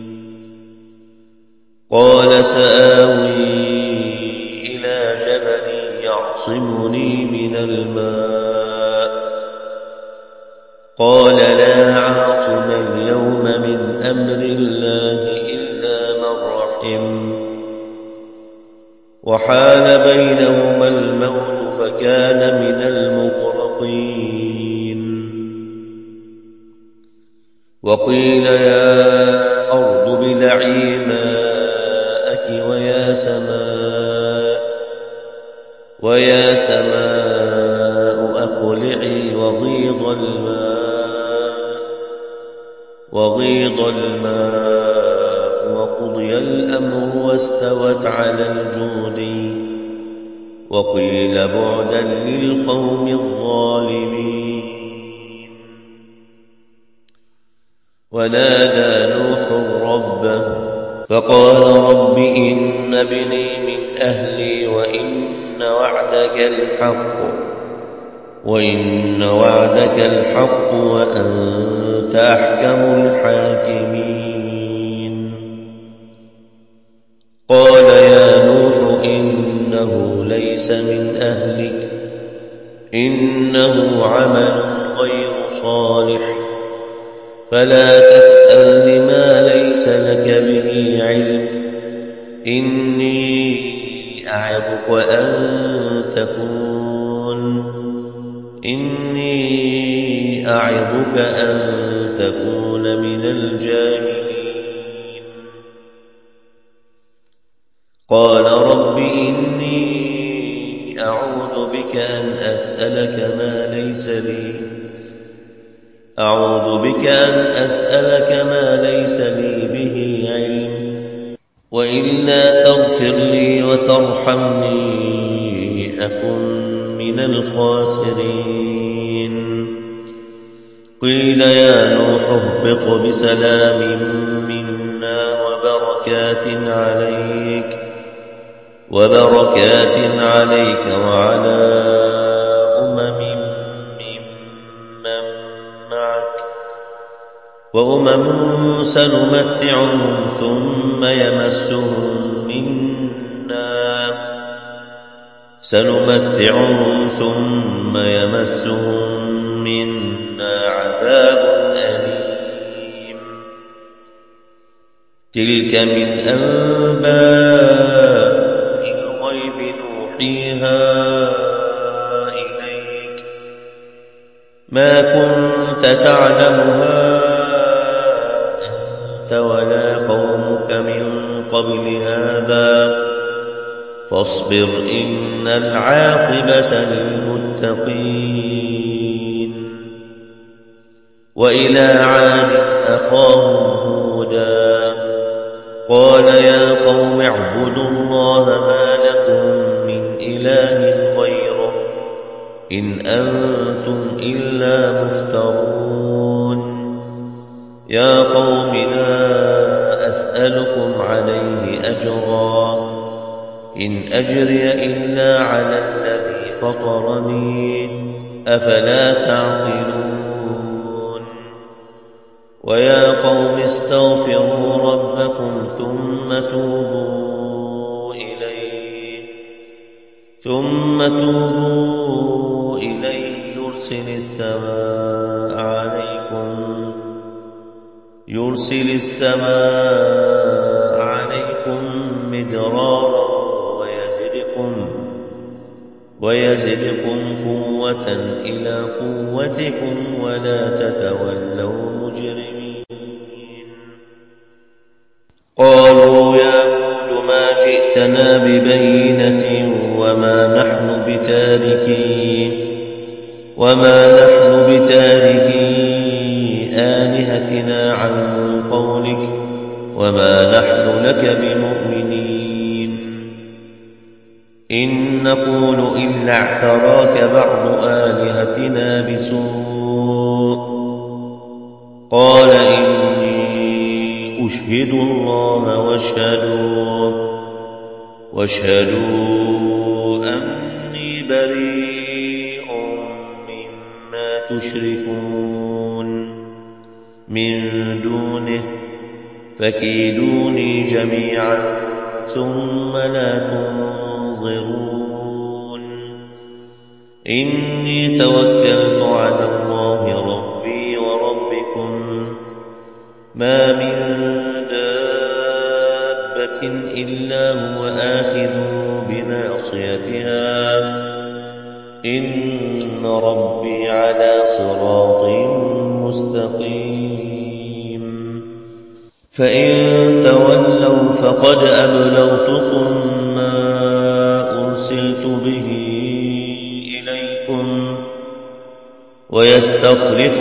قال سآوي إلى جبل يعصمني من الماء قال لا عاصم اليوم من أمر الله إلا من رحم وحال بينهما الموج فكان من المغرقين. وقيل يا أرض ابلعي ماءك ويا سماء أقلعي وغيض الماء وقضي الأمر واستوت على الجود وقيل بعدا للقوم الظالمين. ونادى نوح ربه فقال رب إن ابني من أهلي وإن وعدك الحق وأنت أحكم الحاكمين. قال يا نوح إنه ليس من أهلك إنه عمل غير صالح فلا تسألني ما ليس لك به علم إني أعظك أن تكون من الجاهلين. قال رب إني أعوذ بك أن أسألك ما ليس لي به علم وإلا تغفر لي وترحمني أكن من الخاسرين. قيل يا نوح اهبط بسلام منا وبركات عليك وعلى أمم سنمتعهم ثم يمسهم منا عذاب أليم. تلك من أنباء الغيب نوحيها إليك ما كنت تعلمها أنت ولا قومك من قبل هذا فاصبر إن العاقبة للمتقين. وإلى عاد أخاهم هودا قال يا قوم اعبدوا الله ما لكم من إله غيره إن أنتم إلا مفترون. يا قوم لا أسألكم عليه أجرا إن أجري إلا على الذي فطرني أفلا تعقلون. ويا قوم استغفروا ربكم ثم توبوا إليه يرسل السماء عليكم مدرارا ويزدكم قوة إلى قوتكم ولا تتولوا مجرمين. قالوا يا هود ما جئتنا ببينة وما نحن بتاركي آلهتنا عن قولك وما نحن لك بمؤمنين إن نقول إلا اعتراك بعض آلهتنا بسوء قال إني أشهد الله واشهدوا أني بريء مما تشركون من دونه فكيدوني جميعا ثم لا تنظرون. إني توكلت على الله ربي وربكم ما من دابة إلا هو آخذ بناصيتها إن ربي على صراط مستقيم. فإن تولوا فقد أبلغتكم ما أرسلت به إليكم ويستخلف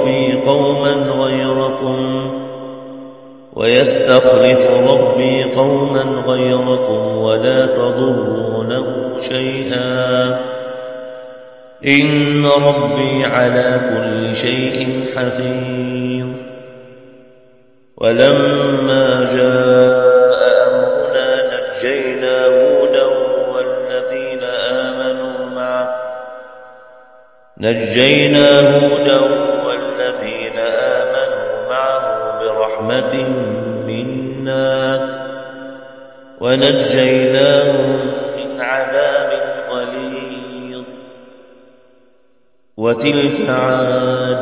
ربي قوما غيركم ولا تضرونه شيئا إن ربي على كل شيء حفيظ. ولما جاء أمرنا نجينا هودا والذين آمنوا معه برحمة منا ونجيناهم من عذاب غليظ. وتلك عاد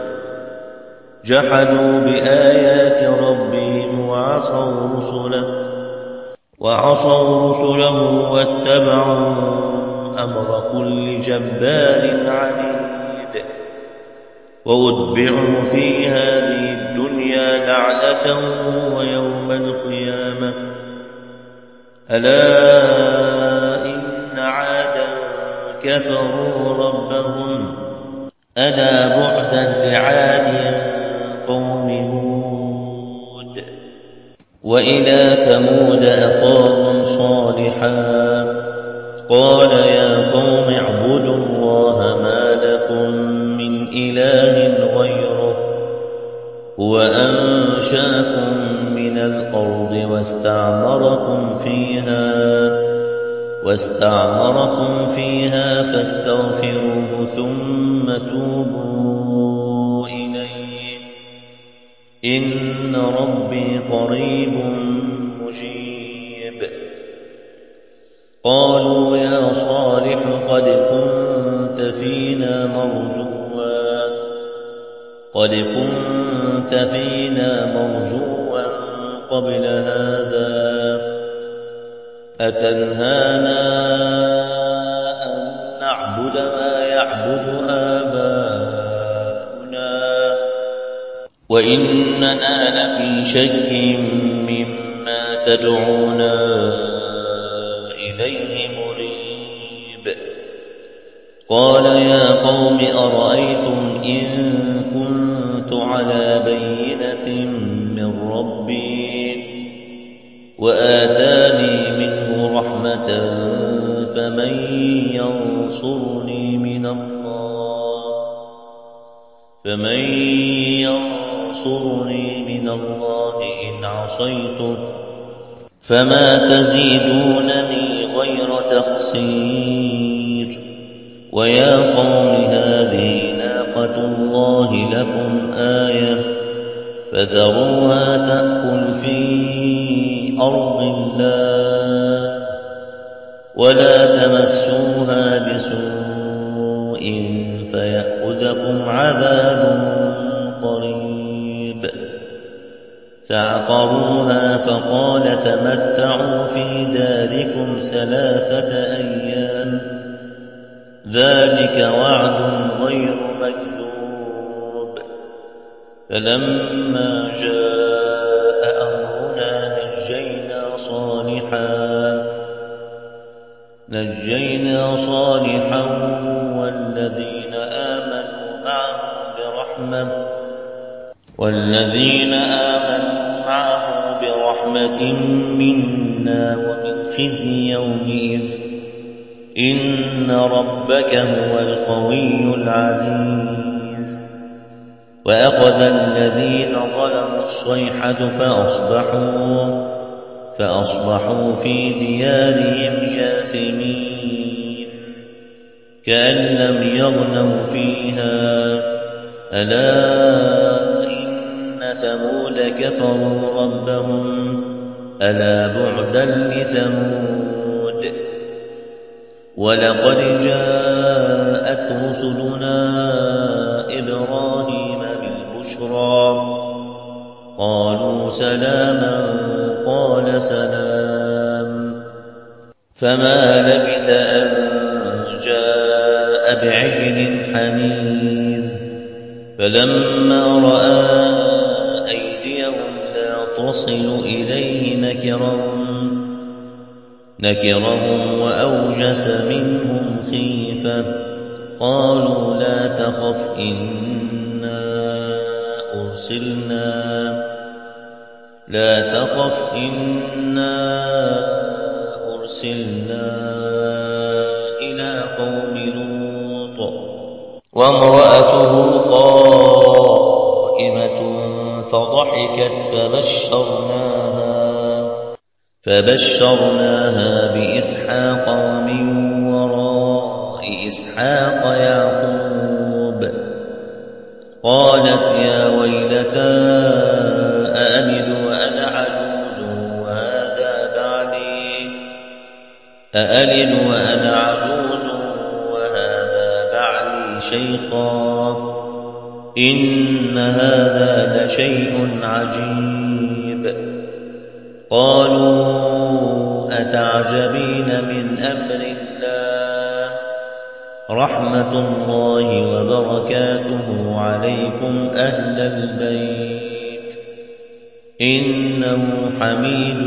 جحدوا بآيات ربهم وعصوا رسله واتبعوا أمر كل جبار عنيد. وأتبعوا في هذه الدنيا لعنة ويوم القيامة ألا إن عادا كفروا ربهم ألا بعدا لعاد قوم هود. وإلى ثمود أخاهم صالحا قال يا قوم اعبدوا الله ما لكم من إله غيره هو أنشأكم من الأرض واستعمركم فيها فاستغفروه ثم توبوا إليه إن ربي قريب مجيب. قالوا يا صالح قد كنت فينا مرجوا قبل هذا أتنهانا أن نعبد ما يعبد آباؤنا وإننا لفي شك مما تدعونا إليه مريب. قال يا قوم أرأيتم إن كنت على بينة من ربي وآتاني منه رحمة فمن ينصرني من الله إن عصيته فما تزيدونني غير تخسير. ويا قوم هذه ناقة الله لكم آية فذروها تأكل في أرض الله ولا تمسوها بسوء فيأخذكم عذاب قريب فعقروها فقال تمتعوا في داركم 3 أيام ذلك وعد غير مكذوب فلما جاء أمرنا نجينا صالحا والذين آمنوا معه برحمة منا ومن خزي يومئذ إن ربك هو القوي العزيز وأخذ الذين ظلموا الصيحة فأصبحوا في ديارهم جاثمين كأن لم يغنوا فيها ألا إن ثمود كفروا ربهم ألا بعدا لثمود ولقد جاءت رسلنا إبراهيم بالبشرى قالوا سلاما قال سلام فما لبث أن جاء بعجل حنيذ فلما رأى أيديهم لا تصل إليه نكرهم وأوجس منهم خيفة قالوا لا تخف إنا أرسلنا إلى قوم لوط وامرأته قائمة فضحكت فبشرناها بإسحاق ومن وراء إسحاق يعقوب قالت يا ويلتى أألد وأنا عجوز وهذا بعلي شيخا إن هذا لشيء عجيب قالوا أتعجبين من أمر الله رحمة الله وبركاته عليكم أهل البيت إنه حميد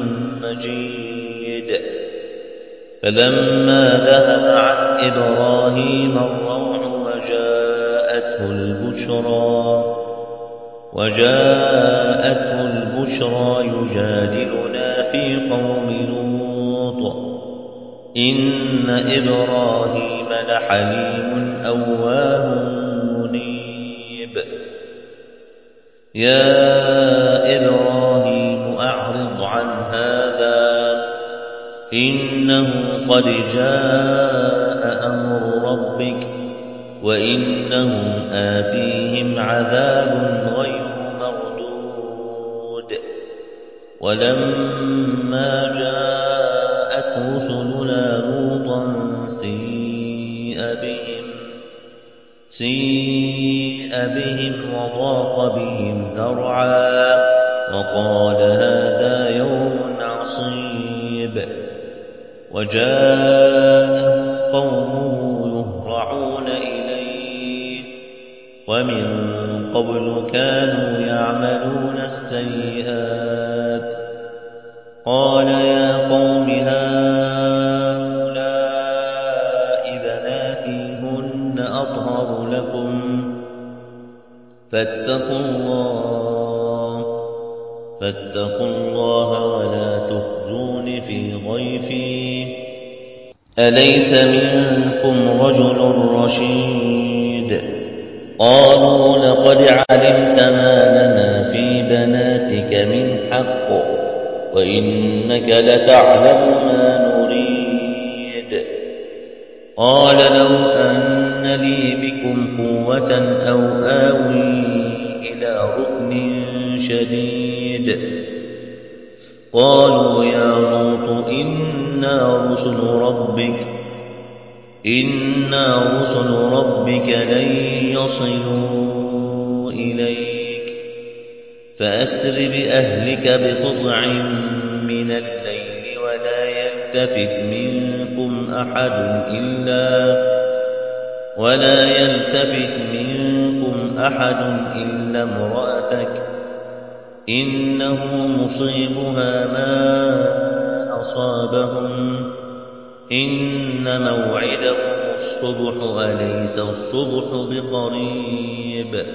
مجيد فلما ذهب عن إبراهيم الروع وجاءته البشرى يجادلنا في قوم لوط إن إبراهيم لحليم أواه منيب يا إبراهيم أعرض عن هذا إنه قد جاء أمر ربك وإنهم آتيهم عذاب غير مردود ولما جاءت رسلنا لوطا سيء بهم وضاق بهم ذرعا وقال هذا يوم عصيب وجاءه قومه يهرعون إليه ومن قبل كانوا يعملون السيئات قال يا قوم هؤلاء بناتي هن أطهر لكم فاتقوا الله ولا تخزون في ضيفي أليس منكم رجل رشيد قالوا لقد علمت ما لنا في بناتك من حق وإنك لتعلم ما نريد قال لو أن لي بكم قوة أو آوي إلى ركن قالوا يا لوط إنا رسل ربك لن يصلوا إليك فأسر بأهلك بقطع من الليل ولا يلتفت منكم أحد إلا امرأتك إنه مصيبها ما أصابهم إن موعدهم الصبح أليس الصبح بقريب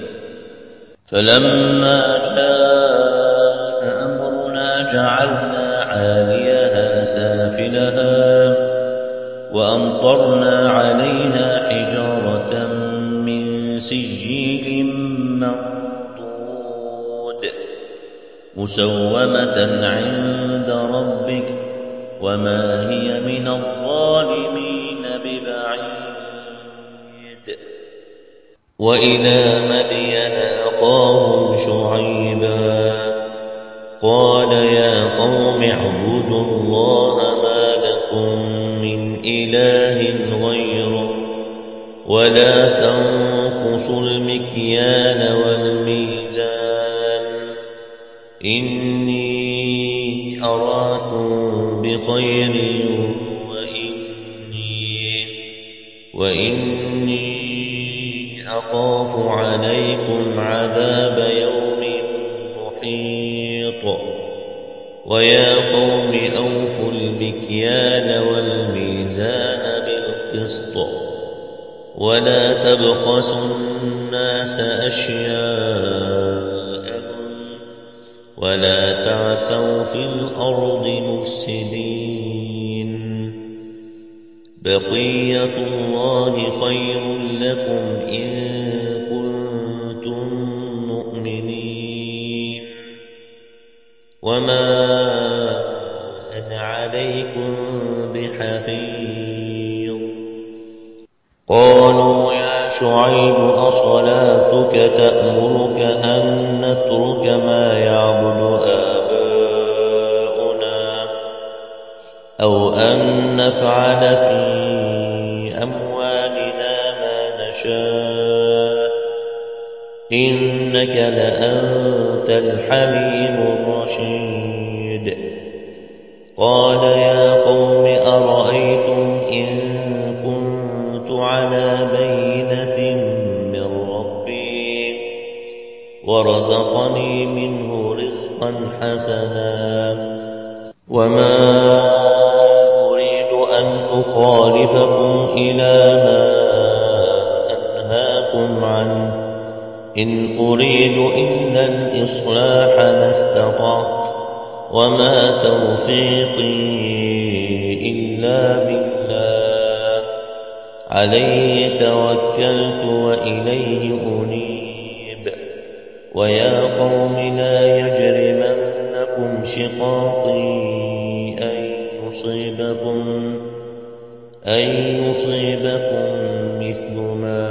فلما جاء أمرنا جعلنا عاليها سافلها وأمطرنا عليها حجارة من سجيل منضود مسومة عند ربك وما هي من الظالمين ببعيد وإلى مدين أخاهم شعيبا قال يا قوم اعبدوا الله ما لكم من إله غيره ولا تنقصوا المكيال والميزان إني أراكم بخير وإني أخاف عليكم عذاب يوم محيط ويا قوم أوفوا المكيال والميزان بالقسط ولا تبخسوا الناس أشياءهم ولا تعثوا في الأرض مفسدين بقية الله خير لكم إن كنتم مؤمنين وما أنا عليكم بحفيظ قالوا يا شعيب أصلاتك تأمرك أن نترك ما يعبد آباؤنا أو أن نفعل في أموالنا ما نشاء إنك لأنت الحليم الرشيد قال يا قوم أرأيتم إن كنت على بينة من ربي ورزقني منه رزقا حسنا وما أريد أن أخالفكم إلى ما أنهاكم عنه إن أريد إلا الإصلاح ما استطعت وما توفيقي إلا بالله عليه توكلت وإليه أنيب ويا قوم لا يجرمنكم شقاقي أن يصيبكم مثل ما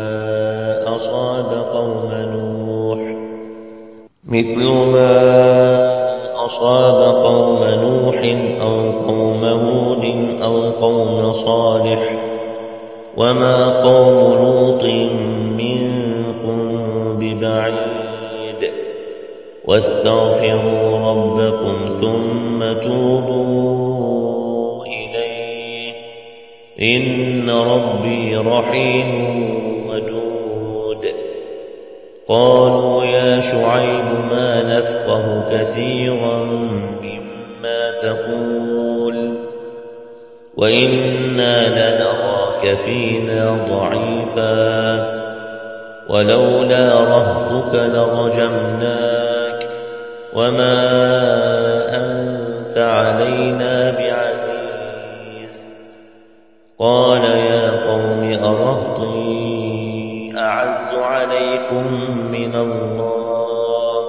أصاب قوم نوح أو قوم هود أو قوم صالح وما قوم لوط منكم ببعيد واستغفروا ربكم ثم توبوا إليه إن ربي رحيم ودود قالوا يا شعيب ما نفقه كثيرا مما تقول وإنا لنراك فينا ضعيفا ولولا رهطك لرجمناك وما أنت علينا بعزيز قال يا قوم أرهطي أعز عليكم من الله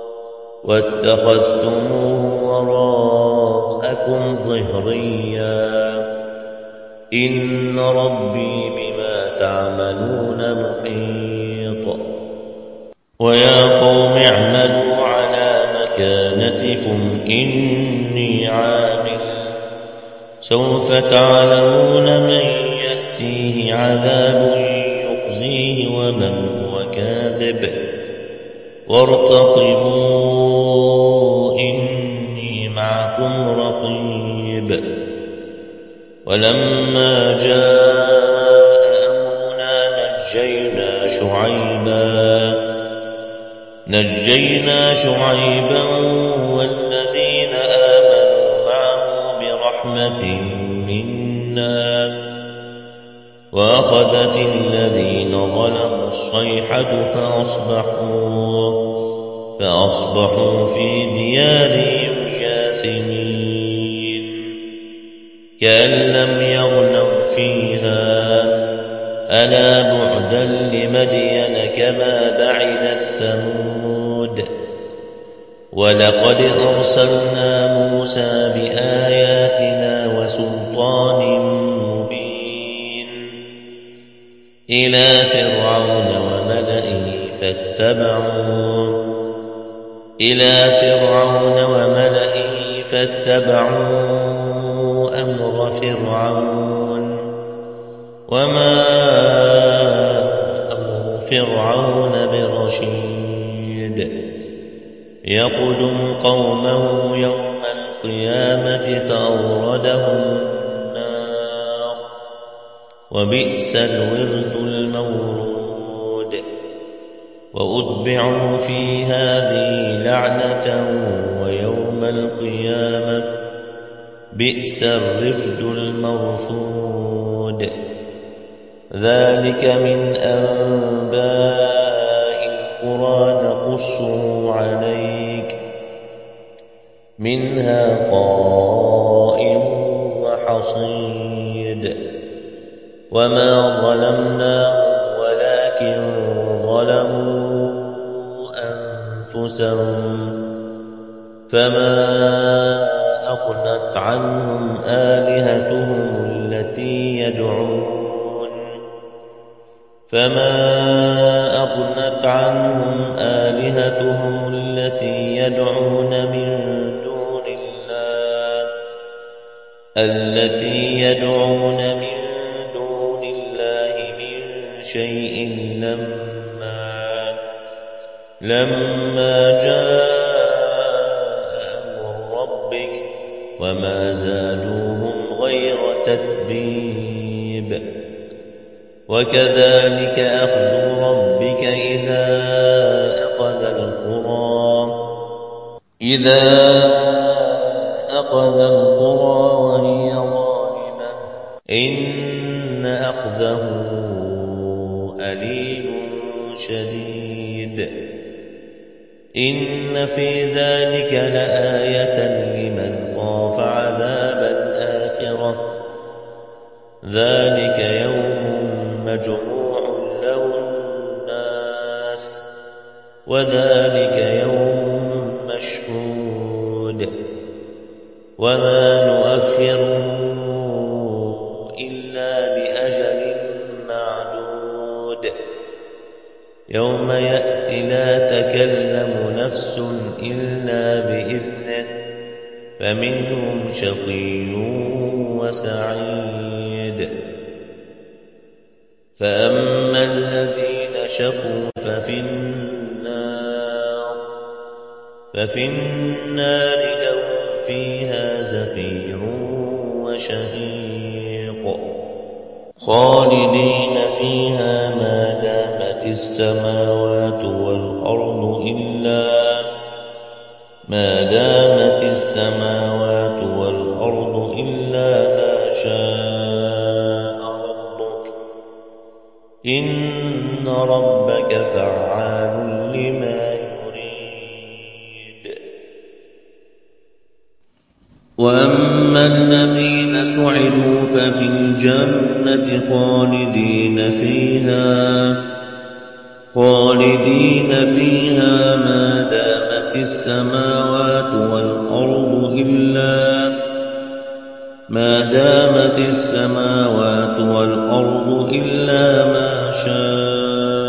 واتخذتموه وراءكم ظهريا إن ربي بما تعملون محيط ويا قوم اعملوا على مكانتكم إليكم إني عامل سوف تعلمون من يأتيه عذاب يخزيه ومن هو كاذب وارتقبوا إني معكم رقيب ولما جاء أمرنا نجينا شعيبا والذين آمنوا معه برحمة منا وأخذت الذين ظلموا الصيحة فأصبحوا في ديارهم جاثمين كأن لم يغنوا فيها ألا بعدا لمدين كما بعد الثمود ولقد أرسلنا موسى بآياتنا وسلطان مبين إلى فرعون وملئه فاتبعوا أمر فرعون وما أمر فرعون برشيد يقدم قومه يوم القيامة فأوردهم النار وبئس الورد المورود وأتبعوا في هذه لعنة ويوم القيامة بئس الرفد المرفود ذلك من أنباء القرى نقصه عليك منها قائم وحصيد وما ظلمناهم ولكن ظلموا أنفسهم فما أغنت عنهم آلهتهم التي يدعون من دون الله من شيء لما جاء أمر ربك وما زادوهم غير تتبيب وكذلك أخذ ربك إذا أخذ القرى وهي ظالمة إن أخذه أليم شديد إن في ذلك لآية لمن خاف عذاب الآخرة ذلك يوم مجموع له الناس وذلك يوم مشهود وما نؤخره إلا لأجل معدود يوم يأتي لا تكلم نفس إلا بإذنه فمنهم شقي وسعيد فأما الذين شقوا ففي النار لهم فيها زفير وشهيق خالدين فيها ما دامت السماوات والأرض إلا ما شاء ربك إن ربك فعال لما يريد وأما الذين سعدوا ففي الجنة خالدين فيها ما دامت السماوات والأرض إلا ما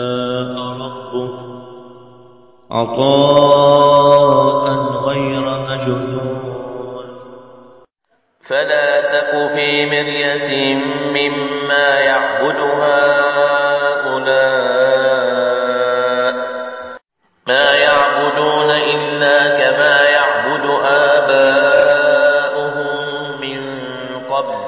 شاء ربك عطاء غير في مرية مما يعبد هؤلاء ما يعبدون إلا كما يعبد آباؤهم من قبل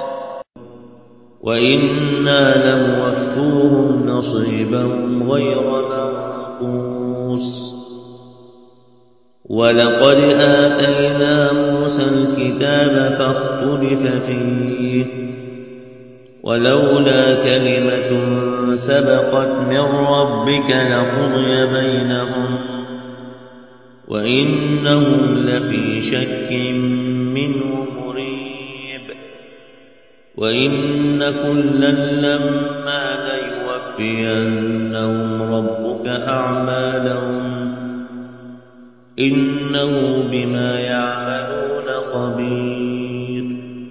وإنا لموفوهم نصيبهم غير منقوص ولقد آتينا موسى الكتاب فاختلف فيه ولولا كلمة سبقت من ربك لقضي بينهم وإنهم لفي شك منه مريب وإن كلا لما ليوفينهم ربك أعمالهم إنه بما يعملون خبير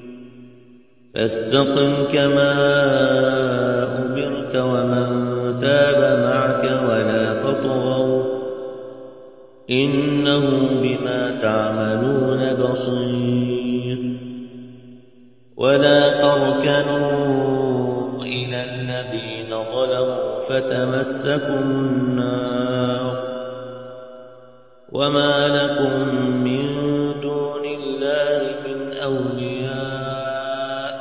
فاستقم كما أمرت ومن تاب معك ولا تطغوا إنه بما تعملون بصير ولا تركنوا إلى الذين ظلموا فتمسكم النار وما لكم من دون الله من أولياء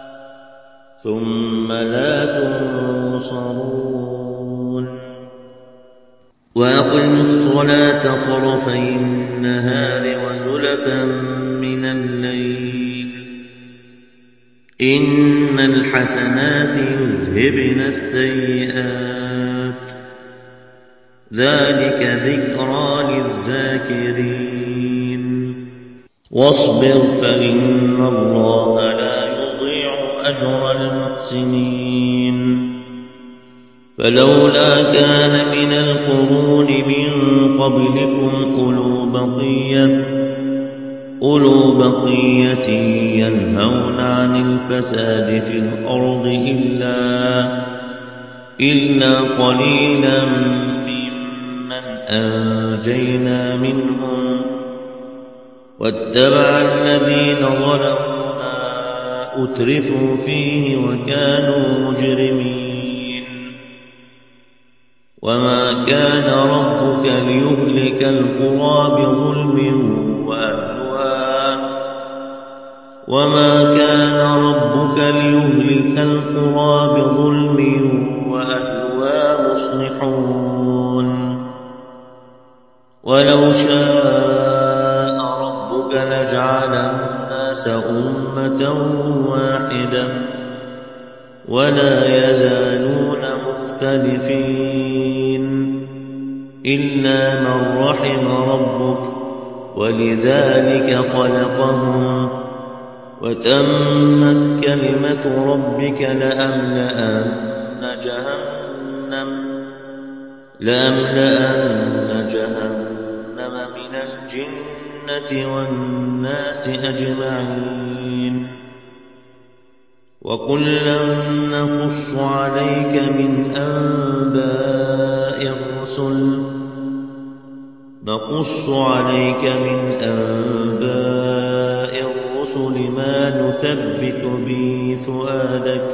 ثم لا تنصرون وأقم الصلاة طرفي النهار وزلفا من الليل إن الحسنات يذهبن السيئات ذلك ذكرى للذاكرين واصبر فإن الله لا يضيع أجر المحسنين فلولا كان من القرون من قبلكم أولو بقية ينهون عن الفساد في الأرض إلا قليلا أنجينا منهم واتبع الذين ظلموا ما أترفوا فيه وكانوا مجرمين وما كان ربك ليهلك القرى بظلم وأهلها مصلحون ولو شاء ربك لجعل الناس أمة واحدة ولا يزالون مختلفين إلا من رحم ربك ولذلك خلقهم وتمت كلمة ربك لأملأن جهنم من الجنة والناس أجمعين وكلا نقص عليك من أنباء الرسل ما نثبت به فؤادك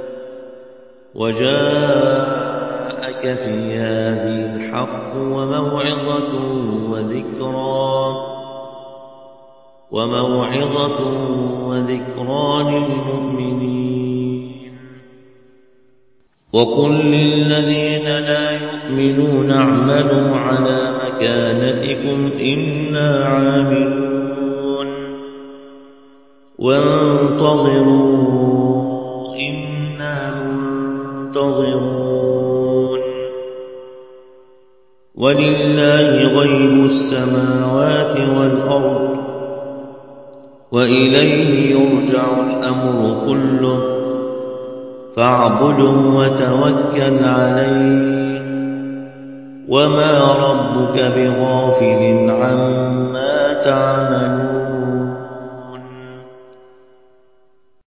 وجاءك في هذه الحق وموعظة وذكرى للمؤمنين وقل للذين لا يؤمنون اعملوا على مكانتكم إنا عاملون وانتظروا إنا منتظرون ولله غيب السماوات والأرض وإليه يرجع الأمر كله فاعبده وتوكل عليه وما ربك بغافل عما تعملون